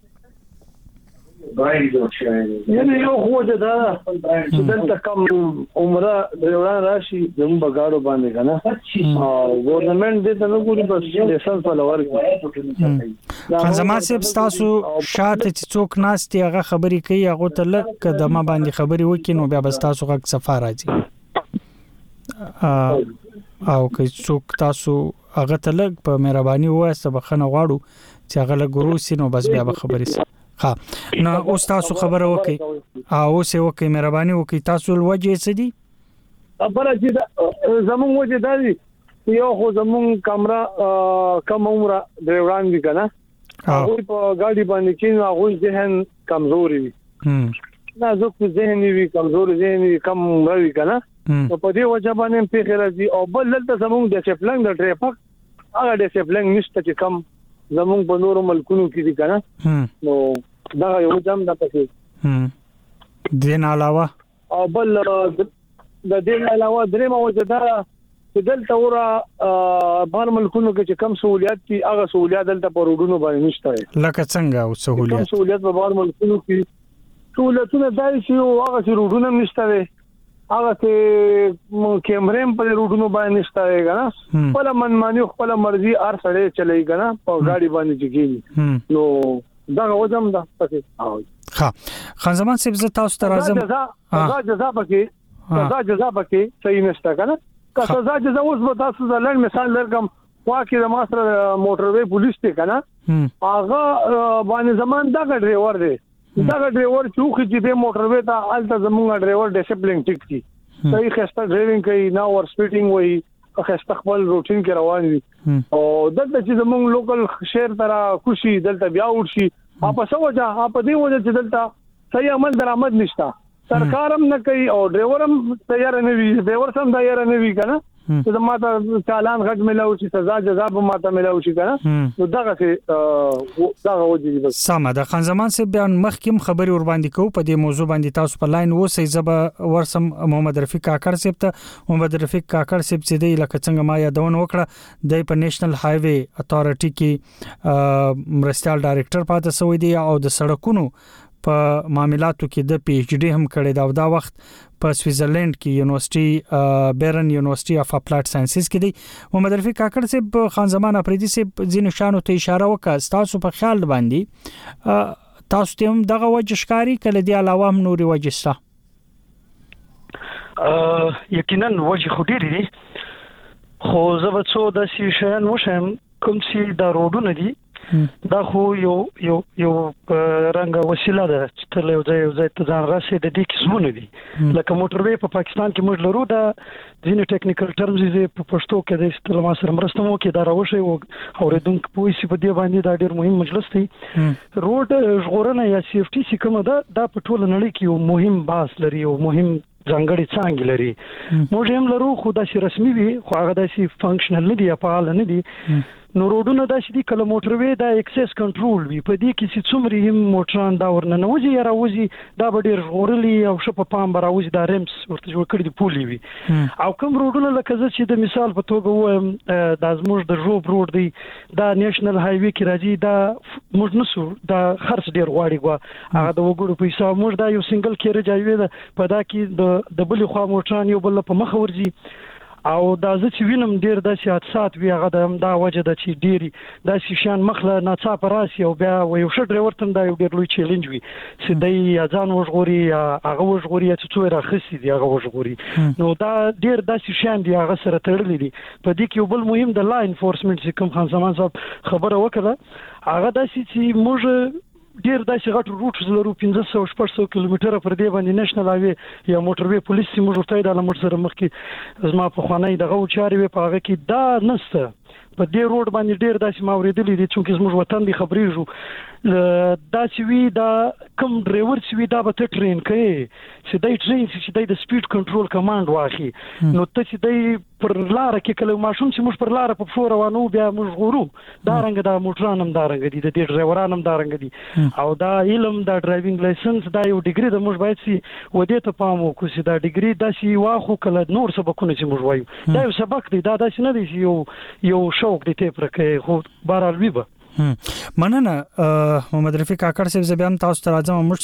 یعنی یو خوځه دا چې دلته کم عمره دوران راشي زموږ بغاړو باندې کنه او ګورنمنت دې ته نو ګوري بس لیسنس ولا ورکړي خنزمان صاحب تاسو شاته چې څوک ناستي هغه خبري کوي هغه ته لکه د ما باندې خبري وکړي نو بیا بس تاسو غږ سفر راځي او که څوک تاسو هغه ته لګ په مهرباني وایسته بخنه غواړو چې هغه لګروسي نو بس بیا به خبري ها نو اوس تاسو خبره وکي او سه وکي مهرباني وکي تاسو الوجه څه دي خبره چې زمون وجه دالي یو خو زمون کیمرا کم عمره ډرایوران دي کنه هغه په ګاډي باندې چې هغه ذهن کمزوري وي نه زه ذهن وی کمزوري ذهن کم وی کنه په دې وجه باندې په خیرازي او بل دلته زمون د سپلنګ د ټریفک هغه د سپلنګ نشته چې کم زمون په نورو ملکونو کې دي کنه نو دا یو جام د پکې دین علاوه او بل د دین علاوه درې موجه دا چې دلته ورا بهر ملکونو کې چې کم سہولیات دي هغه سہولیات دلته په روډونو باندې نشته لکه څنګه او سہولیات په بهر ملکونو کې سہولیتونه دای شي او هغه روډونه نشته هغه چې کیمرې په روډونو باندې نشته کنه خپل منماني خپل مرزي هر سړی چلای کنه په ګاډي باندې چګي نو دا وځم دا پکې ها خان زمان صاحب زه تاسو ته راځم دا جزا پکې صحیح نشته کنه که سزا جزا اوس به تاسو ځلن مثال لرګم واکه د ماستر موټروي پولیس ته کنه هغه باندې زمان دا ډرایور دی دا ډرایور چې د موټروي ته الته زمونږ ډرایور ډیسپلین ټیک کی صحیح خسته ډرایوینګ کوي نه اور سپیډینګ وایي خسته خپل روټین کې روان دي او دلته چې زمونږ لوکل شهر ترا خوشي دلته بیا ورشي په سوجا په دې وجه چې دلته صحیح عمل درآمد نشته سرکارم نه کوي او ډرایورم تیار نه وي ډرایور سم تیار نه وي کنه چې ماته چالان غټ ملاو شي سزا جزا به ماته ملاو شي کنه نو دغه وځي بس سم ده. خان زمان سي بیان مخکم خبري ور باندې کو په دې موضوع باندې تاسو په لاین وسې زب ورسم محمد رفیق کاکړ صاحب ته. محمد رفیق کاکړ صاحب چې دی لکه څنګه ما یادونه وکړه د په نېشنل های وی اتارټي کې مرستيال ډایریکټر پاتې سوی دی او د سړکونو په معاملاتو کې د پی ایچ ډي هم کړی دا وخت په سویټزرلند کې یونیورسيټي بیرن یونیورسيټي اف اپلایډ ساينسز کې دی. محمد رفیق کاکړ صاحب خان زمان افریدي صاحب ځینې شانو ته اشاره وکړه تاسو په خیال باندې تاسو ته هم دغه وجه ښکاری کله دی علاوه هم نوري وجه شته؟ یقینا وجه خو ډېری دي خو زه به څو داسې شیان وښیم کوم چې دا روډونه دي دا خو یو رنګ وسیله ده چې تر یو ځای ته ځان راسي د دې قسمونه دي لکه موټروي په پاکستان کې موږ لرو دا ځینې ټیکنیکل ټرمز دي په پښتو کې د استعمال سره مرسته مو کې دا راوښي او اوریدونکو په وسی په دې باندې دا ډېر مهم مجلس دی. روډ ژغورنه یا سیفټي چې کومه ده دا په ټوله نړۍ کې یو مهم باس لري او مهم ځانګړي څنګه لري. موږ هم لرو خو دا چې رسمي وي خو هغه داسې فنکشنل نه دي یا فعال نه دي. نو روډونه داسې دي کله موټروي دا اکسس کنټرول وي په دې کې چې څومره هم موټران دا ورننه وځي یا راوځي دا به ډېر ژغورلي او ښه په پام به راوځي دا ریمس ورته جوړ کړي دي پولي وي. او کوم روډونه لکه زه چې د مثال په توګه وایم دا زموږ د ژوب روډ دی دا نېشنل های وی کې راځي دا موږ نسو دا خرڅ ډېر غواړي هغه د وګړو په حساب موږ دا یو سنگل کیرج هایوی ده په دا کې د بلې خوا موټران یو بل په مخ ورځي او دا زه چې وینم ډېر داسې حادثات وي هغه د همدا وجه ده چې ډېرې داسې شیان مخله ناڅاپه راسي او بیا یو ښه ډرایور ته دا یو ډېر لوی چیلنج وي چې دی یا ځان وژغوري یا هغه وژغوري یا چې څو یې راخیستي دي هغه وژغوري. نو دا ډېر داسې شیان دي هغه سره تړلي دي. په دې کې یو بل مهم د لا انفورسمنټ چې کوم خان زمان صاحب خبره وکړه هغه داسې چې موږ ډیر داسې غټ روټ لرو 1500 کیلومتره پر دې باندې نېشنل هایوی یا موټروي پولیس موږ ورته د لمر سره مخ کې زما په خوانې دغه چاري په هغه کې دا نسته په دې روډ باندې ډیر داسې ماوریدلې دي چې موږ وطن دی خبرېږو دا چې وی دا کوم ډرایور چې وی دا به ته ټرین کوي چې دای ټرین چې دای د سپیډ کنټرول کمانډ واخلي نو ته چې دای پر لار کې کله ماشوم چې موږ پر لار په فور روانو بیا موږ غورو دا رنګ دا موټران هم دا رنګ دي د دې ډرایوران هم دا رنګ دي او دا علم دا ډرایوینګ لایسنس دا یو ډیګري د موږ باید سي ودې ته پام وکړو چې دا ډیګري دا سی واخو کله نور سبقونه چې موږ وایو دا یو سبق دی دا داسې نه دی چې یو شوق دی ته پرکې خو بهرحال وي به مننه. محمد رفیق کاکړ صاحب زبیان تاسو ته راځم موږ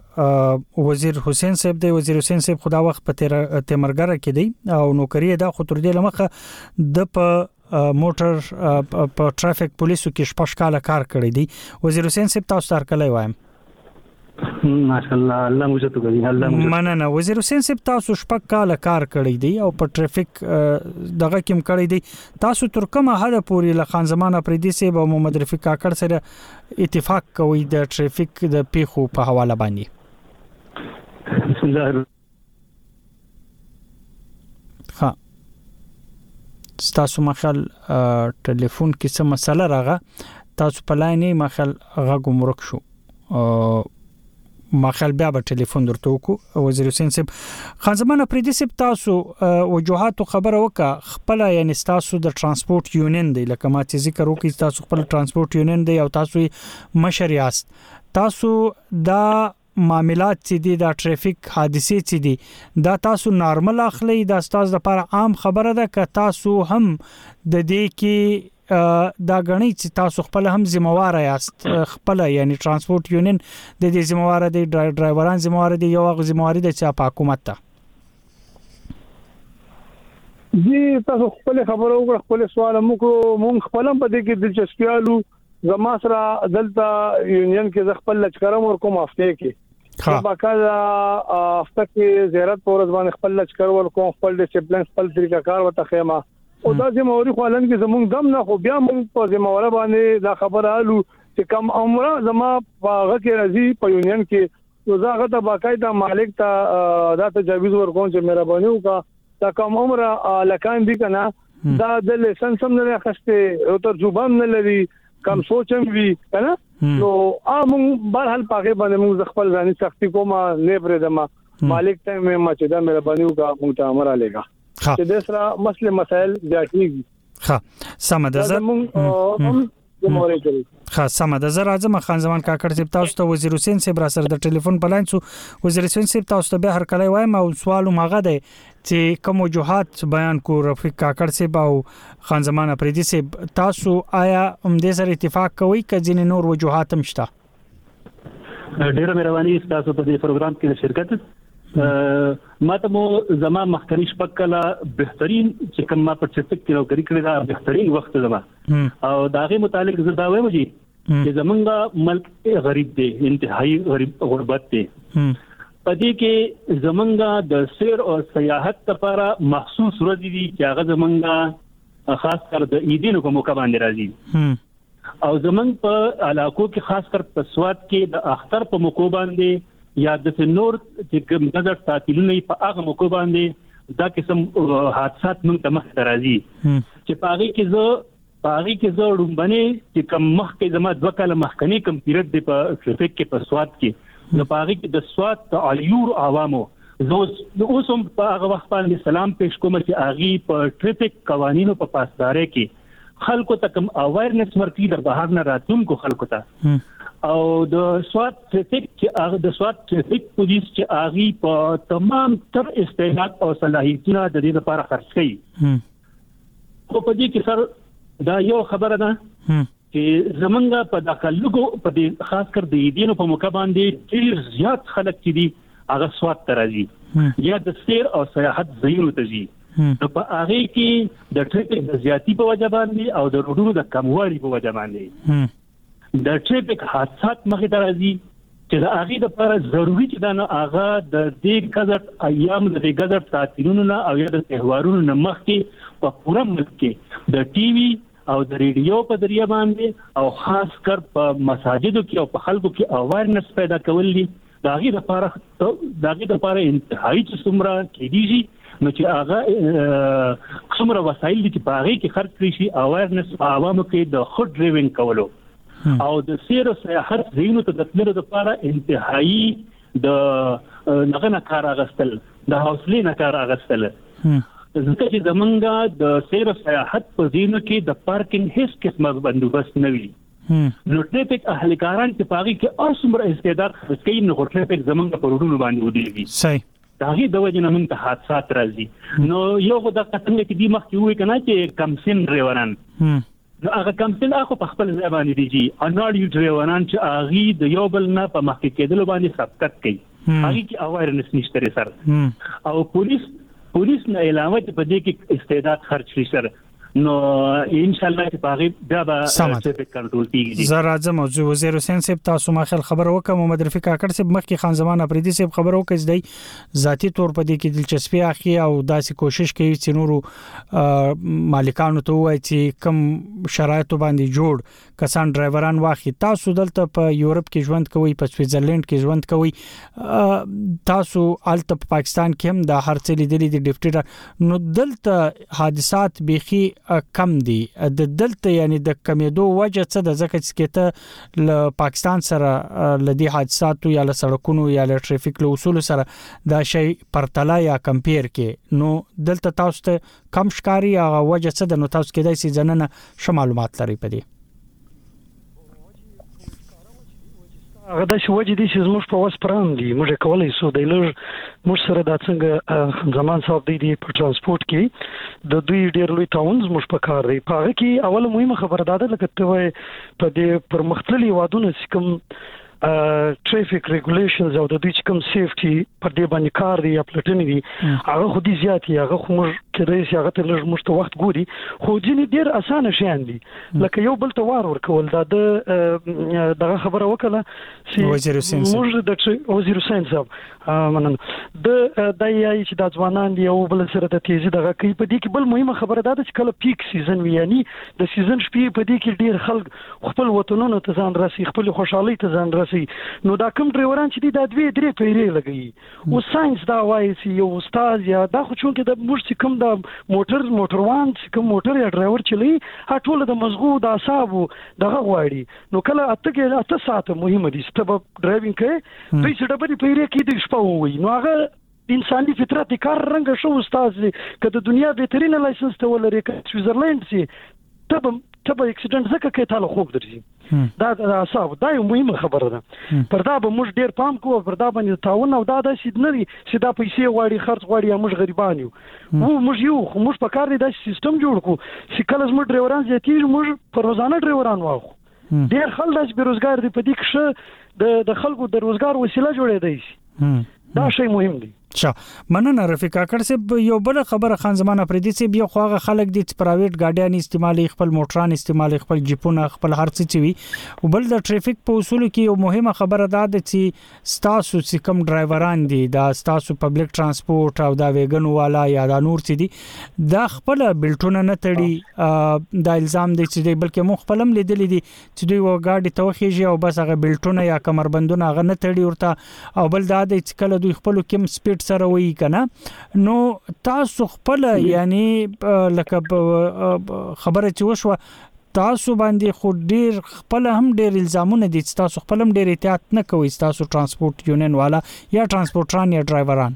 سره وزیر حسین صاحب دی. وزیر حسین صاحب خدا وخت په تیمرګر کې دی او نوکری دا خو تر دې لمخه د په موټر په ټرافیک پولیسو کې شپږ کاله کار کړی دی. وزیر حسین صاحب تاسو تر کله وایم ماشاءالله الله مو زته کوي الله مننه. وزیر حسین صاحب تاسو شپږ کاله کار کړی دی او په ټرافیک دغه کې کړی دی تاسو تر کومه حد پورې له خان زمان افریدي صاحب او محمد رفیق کاکړ سره اتفاق کوي د ټرافیک د پیښو په حواله باندې؟ بسم الله ها تاسو مخال ټلیفون کې څه مسله راغه تاسو په لاینې مخال غږ مرک شو ما خل بیا به ټلیفون درته وکړو. وزیر حسین صاحب خان زمان افریدي صاحب تاسو وجوهات خبره وکړه خپل یعنی تاسو د ترانسپورت یونین دی لکه ما چې ذکر وکړ تاسو خپل ترانسپورت یونین دی او تاسو مشر یاست تاسو دا معاملات چې دي د ټریفیک حادثې چې دي دا تاسو نارمل اخلي دا تاسو لپاره عام خبره ده که تاسو هم د دې کې دا غنی چې تاسو خپل هم ذمہوار یاست خپل یعنی ترانسپورت یونین د دې ذمہوار دي ډرایوران ذمہوار دي یو هغه ذمہوار دي چې په حکومت ته جی تاسو خپل خبرو وکړه خپل سوال مونږ خپل په دې کې دلچسپیالو زما سره دلته یونین کې خپل لچکرم ور کوم هفته کې باقاعده هفته کې زیارت پورز باندې خپل لچکر ور کوم خپل ډیسپلین خپل طریقه کار وته خیمه او دا زموري خلن کې زمونږ دم نه خو بیا موږ په زموره باندې دا خبره الو چې کم عمره زما هغه کې راځي په یونین کې نو زه هغه ته باقاعده مالک ته دا تجاویز ورکوم چې مهرباني وکړه دا کم عمره لکان دي کنه دا د لایسنس هم نه اخسته او تجربه هم نه لري کم سوچم وی کنه نو موږ بهرحال پاګه باندې موږ خپل ځاني سختي کومه نه پرې دما مالک ته مې ما چې دا مهرباني وکړه موږ ته امر عليګه چې د سره مسله مسائل زیاتېږي. ها سم ده زه سم ده زه راځم خان زمان کاکړ صاحب تاسو ته وزیر حسین صاحب را سره د ټلیفون په لاین سو وزیر حسین صاحب تاسو ته به هر کله وایم او سوال ماغه ده چې کوم وجوهات بیان کو رفیق کاکړ صاحب او خان زمان افریدي صاحب تاسو آیا هم دې سره اتفاق کوي ک ځین نور وجوهات هم شته؟ ډیره مهرباني تاسو په دې پروګرام کې شرکت ماته مو زما مخکنی شپکله بهترین چې کوم ما په چټک کې نوکری کړې دا بهترین وخت زما او داغه متعلق زه دا وایم چې زمونږ ملک غریب دی انتهایی غریب غربت دی پدې کې زمونږ د سیر او سیاحت لپاره مخصوص ورځې دي چې هغه زمونږ خاص کر د عیدونو په موقع باندې راځي او زمونږ په علاقو کې خاص کر په سواد کې د اختر په موقع باندې یا د نور چې کوم نظر تعطیلونه په هغه موقع باندې دا قسم حادثات موږ ته مخ راځي چې پاغي کې زه رومبنه چې کوم مخ کې زما 2 کال مخکنی کم پیریډ دی په ټریفیک کې په سواد کې نو پاغي کې د سواد ته الیور عوامو زه اوسم په هغه وخت باندې سلام پېښ کوم چې اغي په ټریفیک قوانینو په پاسداري کې خلکو ته کوم اوایرنس ورکړي د بهر نه راتونکو خلکو ته او د سواد ټریفیک چې هغه د سواد ټریفیک پولیس چې اغي په تمام تر استعداد او صلاحیتونه د دې لپاره خرڅ کړي خو په دې کې سر دا یو خبره ده چې زمونږ په داخلو په خاص کر د دینو په موقع باندې ډیر زیات خلک چې دي هغه سواد ترازي یا د سیر او سیاحت ځایونو ته ځي نو په هغه کې د ټریفیک د زیاتی په وجه باندې او د روډونو د کموالي په وجه باندې د ټریفیک حادثات مخې ته راځي چې د هغه لپاره ضروری چې دا نه هغه د دې غزت ایام د دې غزت تعطیلونو نه او یا د تهوارونو نه مخکې په پوره ملک کې د ټي وي او د ریډیو په ذریعہ باندې او خاص کر په مساجدو کې او په خلکو کې اوایرنس پیدا کول دي دا هغه لپاره انتهایی چې څومره کې دي نو چې هغه څومره وسایل دي چې په هغه کې خرڅ کړي شي اوایرنس په عوامو کې د خود ډرایوینګ کولو او د سیر او سیاحت زینو ته د تللو لپاره انتهایی د نغنه کار اغستل د حوصله نه کار اغستل ځکه چې زمونږ د سیر او سیاحت په زینو کې د پارکینګ هیڅ قسمه بندوبست نه وي نو ټریفیک اهلکاران چې پاغي کې اوسمره استعداد خرڅ کوي نو ټریفیک زمونږ په روډونو باندې ودیږي صحیح داغي د وجه نه موږ ته حادثات راځي نو یو د قسم کې دی مخکې وې کنه چې کمسن ډرایوران نو هغه کمسن اخو په خپل ځای باندې دي اناړ یو ډرایوران چې اغي د یو بل نه په مخکې کېدل باندې سبقت کوي هغه کې اوایرنس نشته سره او پولیس نه علاوه په دې کې استعداد خرج لري سره نو ان شاء الله چې باغی بیا به ټریفیک کنټرول کیږي زه راځم او وزیر حسین صاحب تاسو ما خل خبر وکم محمد رفیق کاکړ صاحب مخکې خان زمان افریدي صاحب خبر وکړ چې ذاتی تور په دې کې دلچسپي اخی او داسې کوشش کوي چې نورو مالکانو ته وایي چې کم شرایط باندې جوړ کسان ډرایوران واخی تاسو دلته په یورپ کې ژوند کوي په سویټزرلند کې ژوند کوي تاسو الته په پاکستان کې هم د هر څه لیدلې د ډیپټي نو دلته حادثات بيخي کم دي د دلته یعنی د کمیدو وجه څه د ځکه چې ته ل پاکستان سره لدی حادثات یا ل سړکونو یا ل ټریفیک له اصول سره دا شی پرتلا یا کمپیر کې نو دلته تاسو ته کم شکاري هغه وجه څه د نو تاسو کې دای سي ځننه ش معلومات لري پدې هغه د شوجې دي چې زموږ په واس پران دي موږ کولای شو د لږ موږ سره د څنګه زمان صاحب دی په ترانسپورت کې د دوی ډیر لوی ټاونز موږ په کار دی په هغه کې اوله مهمه خبره ده لکه ته په دې پرمختللي وادونو چې کوم ټریفیک ریګولیشنز او د دوی چې کوم سیفټي پر دې باندې کار دی یا پلټنې دي هغه خو دې زیاتې هغه خو موږ کېدای شي هغه ته لږ موږ ته وخت ګوري خو ځینې ډېر اسانه شیان دي لکه یو بل ته وار ورکول دا د دغه خبره وکړه چې وزیر حسین موږ د وزیر حسین صاحب منن د دایي چې د ځوانان دی او بل سره د تیزی دغه کوي په دې کې بل مهمه خبره ده چې کله پیک سیزن وي یعنی د سیزن شپې په دې کې ډېر خلک خپل وطنونو ته ځان راسي خپل خوشحالي ته ځان راسي نو دا کوم ډرایوران چې د 2-3 پیری لګي او ساينس دا وایي چې یو استاد یا دا خو چې د موږ کوم د موټروان چې کوم موټر یا ډرایور چلی ټول د مزغو د اعصاب دغه غواړي نو کله اته ساعت مهمه دي چې ډرایوینګ کوي دوی چې ډبرې پیری کې د شپه وي نو هغه انساني فطرت کار رنګ شو استاد که د دنیا بهترینه لایسنس ته ولري که سویزرلند سي ته به اکسیډنټ زکه کې تعالی خوب درځي دا اصاب دا یو مهمه خبره ده پر دا به موږ ډیر پام کوو پر دا باندې تعاون او دا د سید نری سیدا پیسې واړي خرڅ واړي موږ غریبان یو موږ یو موږ په کار دی د سیستم جوړ کو چې کله موږ ډرایوران زیاتې موږ په روزانه ډرایوران واخو ډیر خلک د بیروزګار دي په دې کې د خلکو د روزګار وسیله جوړې دی دا شی مهم دی مننه رفیق کاکړ صاحب یو بل خبره خان زمان افریدي صاحب یو خواغه خلک د پرایویټ ګاډیان استعمالي خپل موټران استعمالي خپل جیپونه خپل هر څه چوي او بل د ټریفیک په اصول کې یو مهمه خبره ده چې ستاسو چې کوم ډرایوران دي دا ستاسو پبلک ترانسپورت او دا ویګن والا یا دا نور څه دي دا خپل بلټونه نه تړي دا الزام دی چې بلکې مو خپلم لیدل دي چې دوی و ګاډي توخیږي او بس هغه بلټونه یا کمربندونه هغه نه تړي ورته او بل دا د کله دوی خپل کوم سپیډ سره وی کنه نو تاسو خپل یعنی لکه خبره چې وشو تاسو باندې خو ډیر خپل هم ډیر الزامونه دي تاسو خپل هم ډیر احتیاط نه کوئ تاسو ترانسپورت یونین والا یا ترانسپورټران یا ډرایوران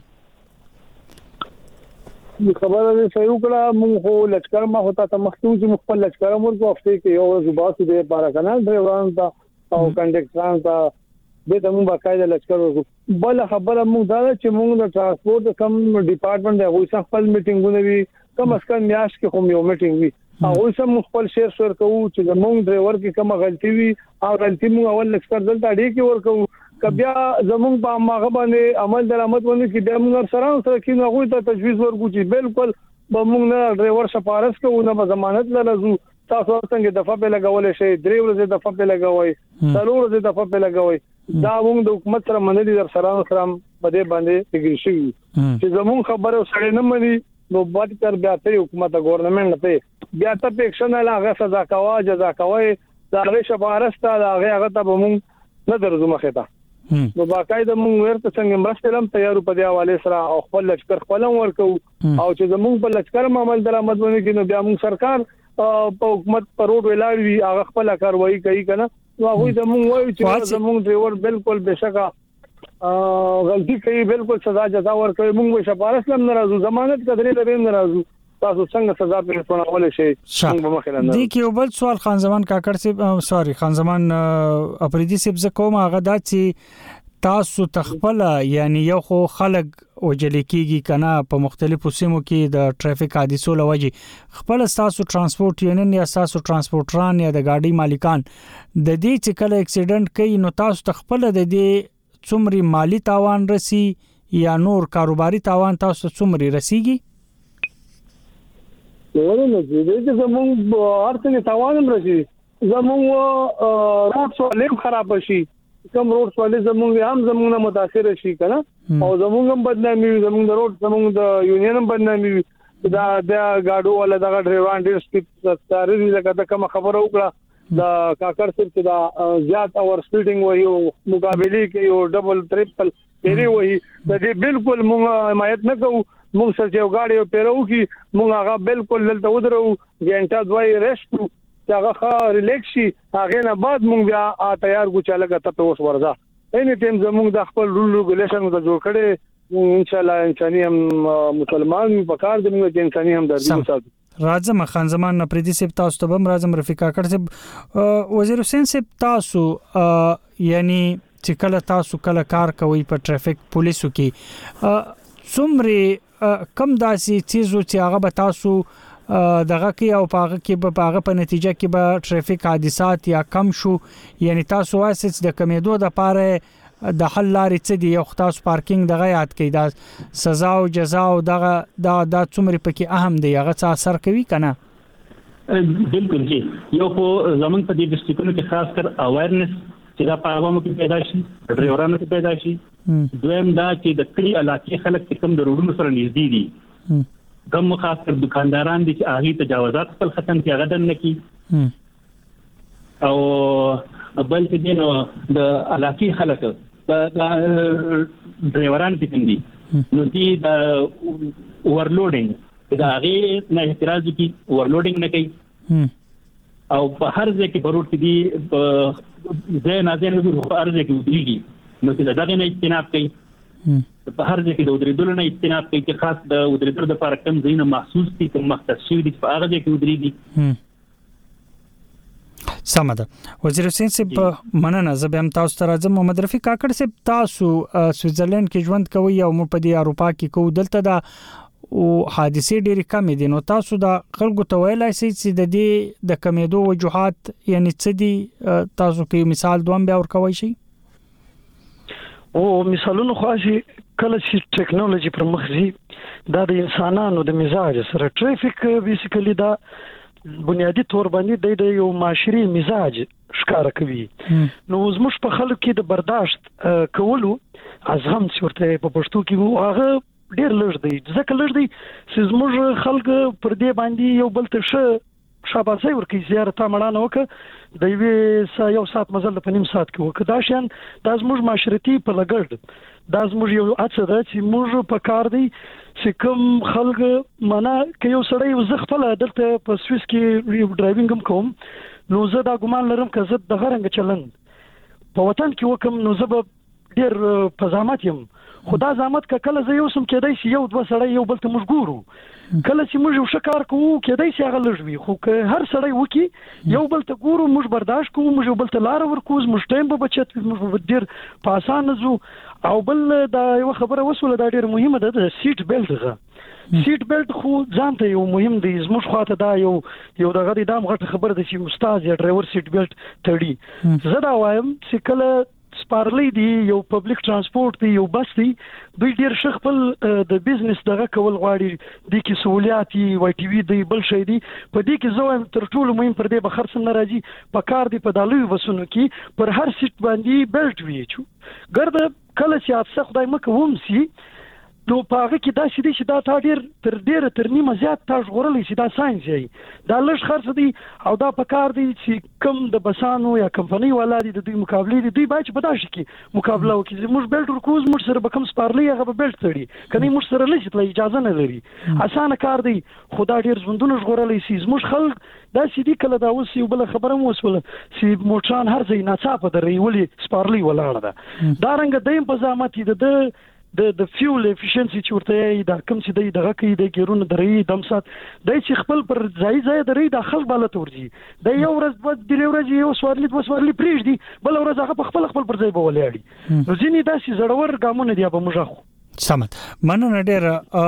خبره ده صحیح کړه موږ هو لچکر ما هوتا ته مخکې چې خپل لچکر مور کو هفته کې یو ورځ باسو دې بارا کنه ډرایوران ته او کنډکټران ته د موږ باقاعده لچکر ورکو بل خبره موږ دا چې موږ د ترانسپورت کم ډپارټمنټ دی هغه خپل میټینګونه وی کم اس کم میاش کې کوم یو میټینګ وی هغه سم خپل شیر شور کوو چې موږ ډرایور کې کوم غلطي وی او غلطي موږ اول لچکر دلته اړې کې ورکو کبیا زموږ په ماغه باندې عمل درآمد باندې کې د موږ سره کې هغه ته تجویز ورکو چې بالکل به موږ نه ډرایور سپارښت کوو نه ضمانت لرو تاسو څنګه دفعه په لګول شي درې ورځې دفعه په لګوي څلور ورځې دفعه په لګوي دا موږ د حکومت سره منلي در سره په دې باندې تګری شي چې زموږ خبره سره نه مني نو بعد تر بیا ته حکومت ګورنمنت ته بیا ته اکشن لاغه سزا کوا جزا کوي دا غي شبارسته دا هغه ته موږ نه درځو مخه ته نو باقاعده موږ ورته څنګه مرستلم تیارو په دی حواله سره او خپل لشکر خپلم ورکو او چې زموږ په لشکر عمل درآمد باندې کې نو بیا موږ سرکار په حکومت پر روډ ولاړ وی هغه خپل کاروایی کوي کنه نو هغه زموږ وایي چې زموږ ډرایور بالکل بشکا غلطي کوي بالکل سزا جزا ورکوي موږ شپارس لم ناراضو ضمانت کدرې لري ناراضو تاسو څنګه سزا په ټولول شي موږ مخه نه دي کې یو بل سوال خان زمان کاکړ صاحب سوري خان زمان افریدي صاحب زکوم هغه دا چې تاسو تخپل یعنی یو خو خلک وجل کیږي کنه په مختلفو سیمو کې د ټریفیک حادثو لوجه خپل تاسو ترانسپورت یونین یا تاسو ترانسپورټران یا د گاډي مالکان د دې چې کله اکسیډنټ کوي نو تاسو تخپل د دې څومره مالی تاوان رسی یا نور کاروباري تاوان تاسو څومره رسیږي ورنه چې زموږ ارته تاوان رسی زموږ روډ سولې خراب شي کوم روډ سولې زموږ نه متاثر شي کنه او زموږ هم بدنامي زموږ د روډ زموږ د یونین هم بدنامي دا د گاډو ولا د ډرایوران ډیر سپیډ ستاري لکه دا کوم خبره وکړه دا کاکړ صرف چې دا زیات اور سپیډینګ وایو مقابله کې یو ډبل ټریپل پیری وایي د دې بالکل موږ حمایت نه کوو موږ سره یو گاډي پیرو کې موږ هغه بالکل دلته ودرو ګنټه دوی ریسټ هغه ښه ریلیکس شي هغه نه بعد موږ بیا تیار کو چې لګا ته اوس ورځه اینی ټیم زموږ د خپل رول ریګولیشن د جوړ کړي ان شاء الله انساني هم مسلمان په کار د موږ انساني هم درځي وساتو راځم خان زمان پردي سپ تاسو ته هم راځم رفیق کاکړ سپ وزیر حسین سپ تاسو یعنی چې کله تاسو کله کار کوي په ټریفیک پولیسو کې څومره کم داسي چیزو چې هغه به تاسو دغه کې او پاغه کې په نتیجه کې به ټریفیک حادثات یا کم شو یعنی تاسو واسط د کمیدو د پاره د حل لارې څه دی یو تاسو پارکینګ دغه یاد کړئ دا سزا او جزا او دغه د څومره پکې اهم دی هغه څه اثر کوي کنه بالکل جی یو خو زمونږ په دې ډیسټریکټونو کې خاص کر اوایرنس چې دا په عوامو کې پیدا شي ډرایورانو کې پیدا شي دویم دا چې د کلی علاقې خلک چې کوم د روډونو سره نږدې دي کوم خاص کر دکانداران دي چې هغه تجاوزات خپل ختم کې هغه دن نکي او بل چې دینو د علاقې خلک د ډرایوران کې دي نو دي د اوورلوډینګ دا هغه نه اعتراض کی اوورلوډینګ نه کوي او په هر ځای کې بروټ دي په ځای نه ځای په هر ځای کې ودیږي نو چې دا نه اجتناب کوي په هر ځای کې د ودرېدلو نه اجتناب کوي چې خاص د ودرېدلو لپاره کم ځایونه محسوس دي کوم مختص شوي دي په هغه ځای کې ودرېږي. سمه ده. وزیر حسین صاحب مننه. زه به هم تاسو ته راځم. محمد رفیق کاکړ صاحب تاسو سویټزرلند کې ژوند کوئ او موږ په دې اروپا کې کوو، دلته دا او حادثې ډېرې کمې دي، نو تاسو دا خلکو ته ویلای شئ چې د دې د کمیدو وجوهات یعنی څه دي؟ تاسو کې مثال دوم بیا ورکوي شي؟ او مثالونه خاصي کله چې ټیکنالوژي پر مخ ځي دا د انسانانو د مزاج سره ټریفیک بیسیکلی دا بنیادی تور باندې د یو معاشري مزاج ښکار کوي. نو زموږ په خلکو کې د برداشت کولو ازغم چې ورته په پښتو کې هغه ډیر لږ دی، ځکه لږ دی چې زموږ خلک پر دې باندې یو بل ته شاباسي ورکړي زیارت مړانه وکړه د یو ساعت مزل په نیم ساعت کې وکړه. دا شان د زموږ معاشرتي په لګړد دا زموږ یو اڅه ده چې موږ په کار دی چې کوم خلک معنا کې یو سړی زه خپل دلته په سويس کې ډرایوینګ کوم، نو زه دا ګمان لرم چې زه د غرنګ چلند په وطن کې وکم نو زه به ډیر په زحمت یم. خدا زحمت کله زه یو سم کېدای شي یو دوه سړی یو بل ته موږ ګورو، کله چې موږ یو شکار کوو کېدای شي هغه لږ وي، خو که هر سړی وکي یو بل ته ګورو موږ برداشت کوو، موږ یو بل ته لار ورکوو، موږ ټایم به بچت موږ ډیر په اسانه زو. او بل دا یو خبره وسوله دا ډیر مهمه ده، د سیټ بیلټ غا سیټ بیلټ خو ځان ته یو مهم دی. زموږ خواته دا یو دغه د دام غټه خبره ده چې استاد یا ډرایور سیټ بیلټ تړي. زه دا وایم چې کله سپارلې دی یو پبلک ترانسپورت دی یو بس دی دوی ډیر خپل د بزنس دغه کول غواړي د کی سہولیاتي وای ټي وي دی بل شي دی په دې کې زه تر ټولو مهم پر دې بخر سم ناراضي په کار دی په دالوي وسونو کې پر هر سیټ باندې بیلټ وی چو ګرد کله چې حادثه خدای مکه ومسي نو پاره کې دا شې چې دا تا ډیر تر نیمه زیات تا ژغورلې چې دا ساينس دی دا لږ خرڅ دی او دا په کار دی چې کم د بسانو یا کمپنۍ ولادي د دوی مقابله دي دوی باید په داسې کې مقابله وکړي. موږ بیلټ ورکوز موږ سره به کم سپارلې هغه به بیلټ تړي کني موږ سره لږ ته اجازه نه لري. اسانه کار دی خدا ډیر ژوندونه ژغورلې سي موږ خلک دا چې دی کله دا اوس یو بل خبره مو وسوله چې موټران هر ځای ناڅاپه درې ولي سپارلې ولاړه ده دا رنګ دیم په ځامت دي د فیول افیشنسي چې ورته دا کوم چې دغه کې د ګیرونو درې دمسات د چې خپل پر ځای درې د خلک بالا تورځي د یو ورځ د درې ورځې یو سوارلي پریږ دي بل ورځ هغه خپل پر ځای به ولاړي. نو ځینې داسې زړور ګامونه دی به موږ خو سمت مننه ډیر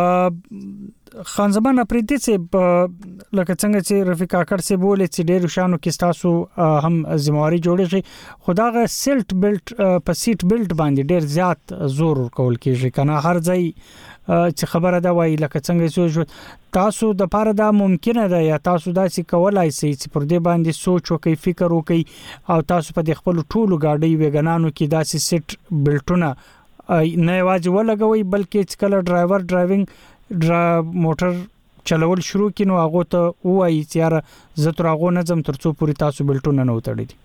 خان زمان پریدي چې لکه څنګه چې رفیق کاکړ سے بوله چې ډیر شانو کې تاسو هم ذمہواری جوړی شي خداغه سیلټ بیلټ په سیټ بیلټ باندې ډیر زیات زور کول کیږي کنه هر ځای چې خبره دا وای لکه څنګه چې تاسو د پاره دا ممکنه ده یا تاسو دا چې کولای شئ چې پر دې باندې سوچ وکړئ فکر وکړئ او تاسو په خپل ټولو گاډي وګنانو کې دا سیټ بیلټونه نه واجب ولګوي بلکې چې کله ډرایور ډرایوینګ موټر چلول شروع کینو هغه ته وایي چې یار زه تر هغه نه زم ترڅو پوری تاسو بلټونه نه وتړي دي.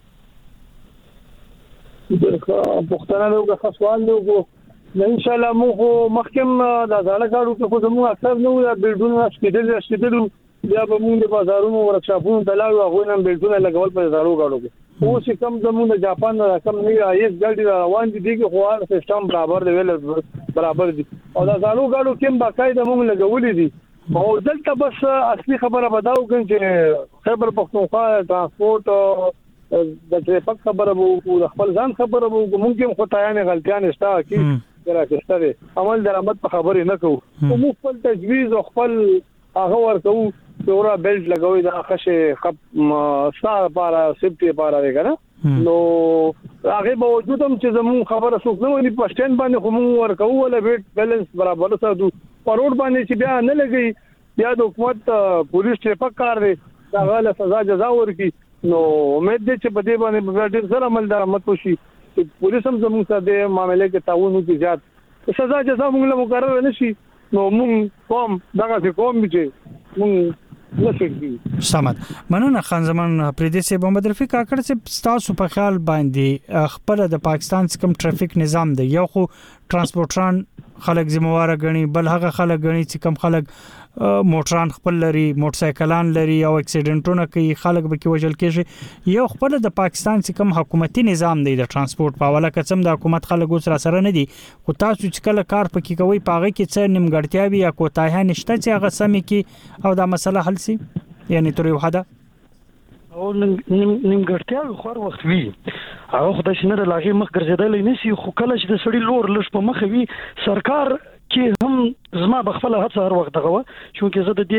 پښتنه له سوال له ان شاء الله مو محکم دا ځاله کارو کې خو زموږ اکثر نو بلډونه شکیدل بیا به موږ د بازارونو ورکشاپونو دلاو هغه نن بلډونه لګول په زارو غاړو کې او چې کم زموږ د جاپان رقم نه ایس ګاډي روان دي چې خو سیستم برابر دی ویل برابر دي او دا زارو غاړو کې باقاعده موږ لګولې دي او دلته بس اصلي خبره بداو چې خبر پښتونخوا ترانسپورت د ټریفیک خبره وو خپل ځان خبره وو ممکن خو تایانه غلطیان شته کی راځي عمل درآمد په خبرې نه کوو مو خپل تجویز او خپل هغه ورکو پورا بیلټ لګوي دا خشه خپ سار لپاره سیفټي لپاره وګره نو هغه باوجود هم چې زمون خبره څوک نه ونی په سټاند باندې کوم ورکو ولا بیلټ بیلانس برابر ساتو پروډ باندې چې بیا نه لګي بیا د حکومت پولیس ټریفیک کار دی دا غاله سزا جزا ورکي نو امید دې چې په دې باندې ډېر سره عمل درآمد وشي چې پولیس هم زموږ سره د معاملې کې تعاون وکړي زیات سزا جزا موږ له مقرر نشي نو موږ کوم دغه کوم چې موږ لسګي سمات مننه خان زمان پریدي سي محمد رفیق کاکړ سي تاسو په خیال باندې خپل د پاکستان کوم ټرافیک نظام دی یو خو ترانسپورټران خلک ذمہوار غني بل هغه خلک غني چې کم خلک موټران خپل لري موټر سایکلان لري او اکسیډنټونه کوي خلک به کې وجل کېږي یو خپل د پاکستان چې کم حکومتي نظام دی د ترانسپورت په حواله کڅم د حکومت خلک سره نه دي خو تاسو چې کله کار پکې کوي پاغه کې څه نیمګړتیاوي یا کوتاهیا نشته چې هغه سمي کې او دا مسله حل سي یعنی تر یو حدا او نیمګړتیاوي خور وخت وی هغه خدای شنه د لاغي مخ ګرځیدل نه سي خو کله چې د سړی لور لښ په مخ وی سرکار کې هم زما بخفل هڅه هر وخت دغه چې زه د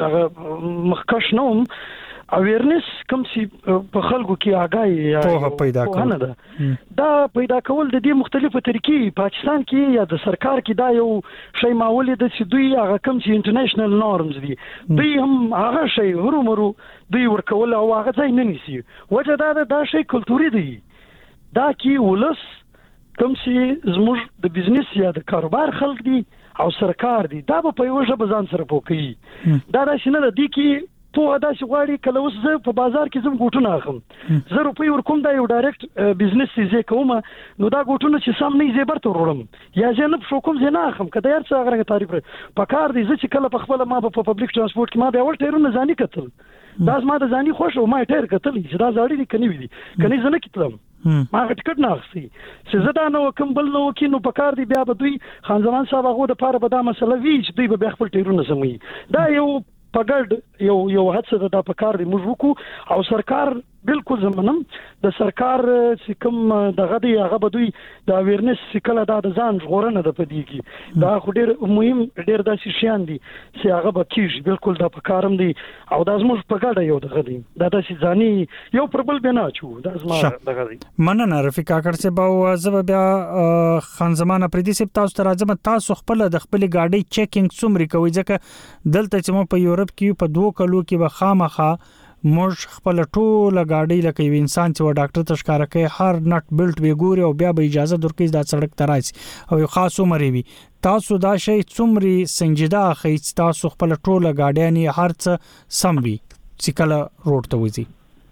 دې مخکښ نوم اویرنس کوم چې په خلکو کې آگاهي په پیدا کول دا پیدا کول د دې مختلفو طریقې پاکستان کې یا د سرکار کې دا یو شی ماولې د چې دوی هغه کوم چې انټرنیشنل نورمز دي دوی هم هغه شی ورمرو دوی ورکول او هغه ځای نه نیسي وجه دا شی کلتوري دی دا کې ولس کوم چې زموږ د بزنس یا د کاروبار خلک دي او سرکار دي دا په یو ژبه ځان سره پوکي دا راشنه د دې کې په داسې غواړي کله اوس زه په بازار کې زم ګوټونه اخم زه روپۍ ورکوم دا یو ډایرکټ بزنس یې کوم نو دا ګوټونه چې سم نه زیبر ته وروړم یا زه نه کوم زه نه اخم کله هر څه غره تعریف په کار دي چې کله په خپل ما په پبلک ترانسپورت کې ما به اول ټیرونه ځاني کتل دا ما د ځاني خوښ او ما ټیر کتل چې دا ځاړي دي کني وي کني زنه کتلم ما ټیکټ نه اخسي چې زه دا نو کوم بل نو کې نو په کار دي بیا به دوی خان زمان صاحب هغه د پاره به دا مسله وی چې دوی به خپل ټیرونه سموي دا یو پګړ یو هڅه ده په کار دی موږ وکړو او سرکار بالکل زمونم د سرکار چې کوم دغه دی هغه به دوی د اویرنس کله د ځان ژغورنه ده په دې کې دا خو ډیر مهم ډیر داسې شیان دي چې هغه به کیږي بالکل د پکارم دی او د زموږ په ګډه یو دغه دی دا داسې ځاني یو پربل بنا چو د زما دغه دی مننه رفیق کاکړ سے باو زب بیا خان زمانه پردي سپ تاسو تر ازم تاسو خپل د خپل گاډي چیکینګ څومره کوي ځکه دلته چې مو په یورپ کې په 2 کلو کې به خامخه موږ خپل ټوله گاډي لکه یو انسان چې و ډاکټر تشکاره کوي هر نټ بیلټ به ګوري او بیا به اجازه درکې دا سړک ترایي او یو خاص عمر وي تاسو دا شی څومره سنجیده اخی تاسو خپل ټوله گاډيانی هر څه سم وي چې کله روډ ته وځي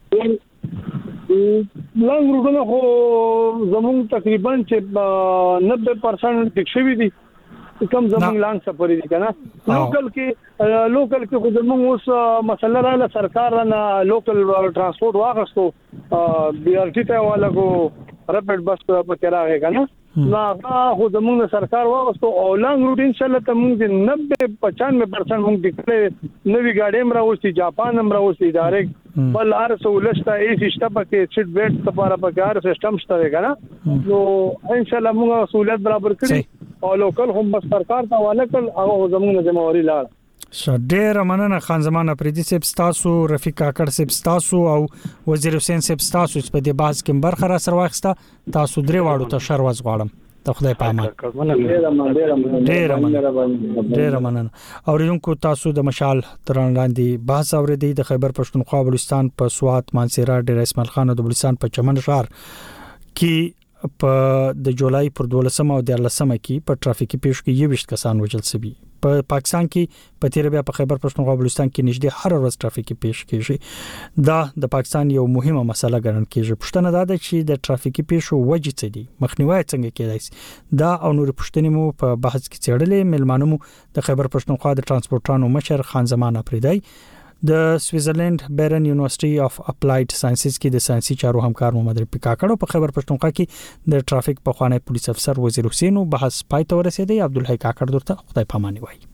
لنګ روډونه خو زموږ تقریبا چې 90% ټیک شوی دي کم زمون لانګ سفر دي کنه لوکل کې خو زمون اوس مسله رااله سرکار نه لوکل ترانسپورت واغستو بي ار ټي ته والا کو رپټ بس په کې راغی کنه نا خو زمون سرکار واغستو او لانګ روټ ان شاء الله ته موږ 90-95% موږ دکړې نوې گاډي هم راوستي جاپان هم راوستي ډایرکټ بل ارسو لستا ای سیستم کې سیټ بیلټ لپاره پکار سیستم شته کنه نو ان شاء الله موږ سہولت برابر کړی او لوکل هم بس سرکار ته حواله کړ هغه زموږ ذمہواری لاړ ډېر مننه خان زمانه پردي سپ تاسو رفیق کاکړ سپ تاسو او وزیر حسین سپ تاسو په دې باز کې برخه را سره واخسته تاسو درې واړو ته شرواز غواړم ته خدای پامان ډېر مننه اوریدونکو تاسو د مشال تران لاندې بحث اوریدي د خیبر پښتونخوا بلوچستان په سوات مانسیرا ډیر اسماعیل خان د بلوچستان په چمن شهر کې په د جولای پر 12 او 13 کې په ټرافیکي پیښ کې 21 کسان وژل شوي په پاکستان کې په تیر بیا په خیبر پښتونخوا بلوچستان کې نږدې هر ورځ ټرافیکي پیښ کیږي دا د پاکستان یو مهمه مسله ګڼل کیږي پښتنه دا ده چې د ټرافیکي پیښو وجې څه دي مخنیوي څنګه کېدای شي دا او نور پښتنې مو په بحث کې چړلې ملمانو مو د خیبر پښتونخوا د ترانسپورټانو مشر خان زمانه پریدای د سویټزرلند بیرن یونیورسيټي اف اپلایډ ساينسز کې د ساينسي چارو همکار محمد رفیق کاکړ په خیبر پښتونخوا کې د ټرافیک په خوانی پولیس افسر وزیر حسین بحث پای ته ورسېدی عبدالحی کاکړ درته خدای پاماني وایي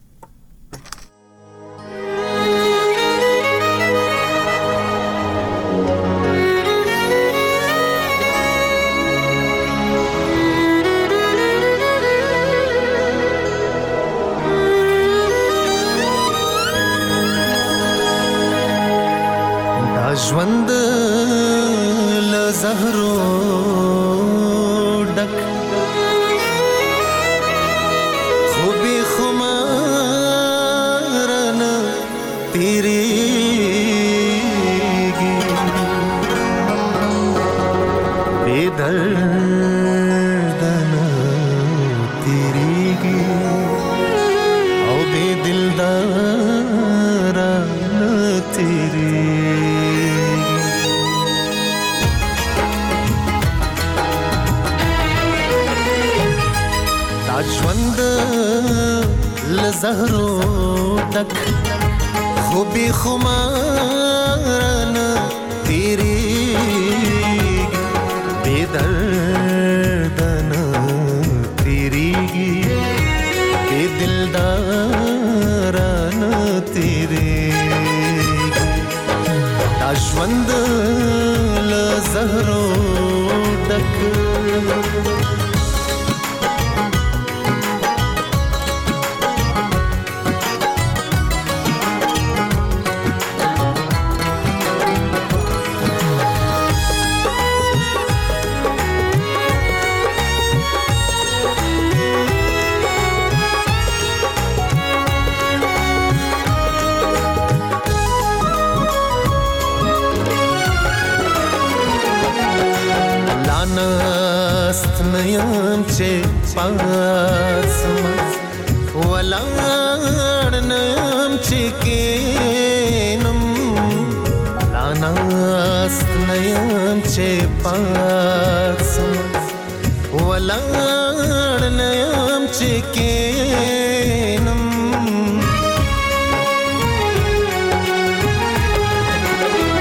ژوند له زهرو ډک خو به خمار ژوند لزهرو ډک خو بې خماره نه تېرېږي بې درده نه تېرېږي بې دلداره نه تېرېږي دا ژوند له زهرو ډک نیم چې پاسم ولاړ نیم چې کینم لاناست نیم چې پاسم ولاړ نیم چې کینم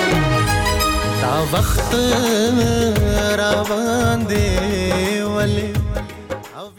دا وخت را باندې ولې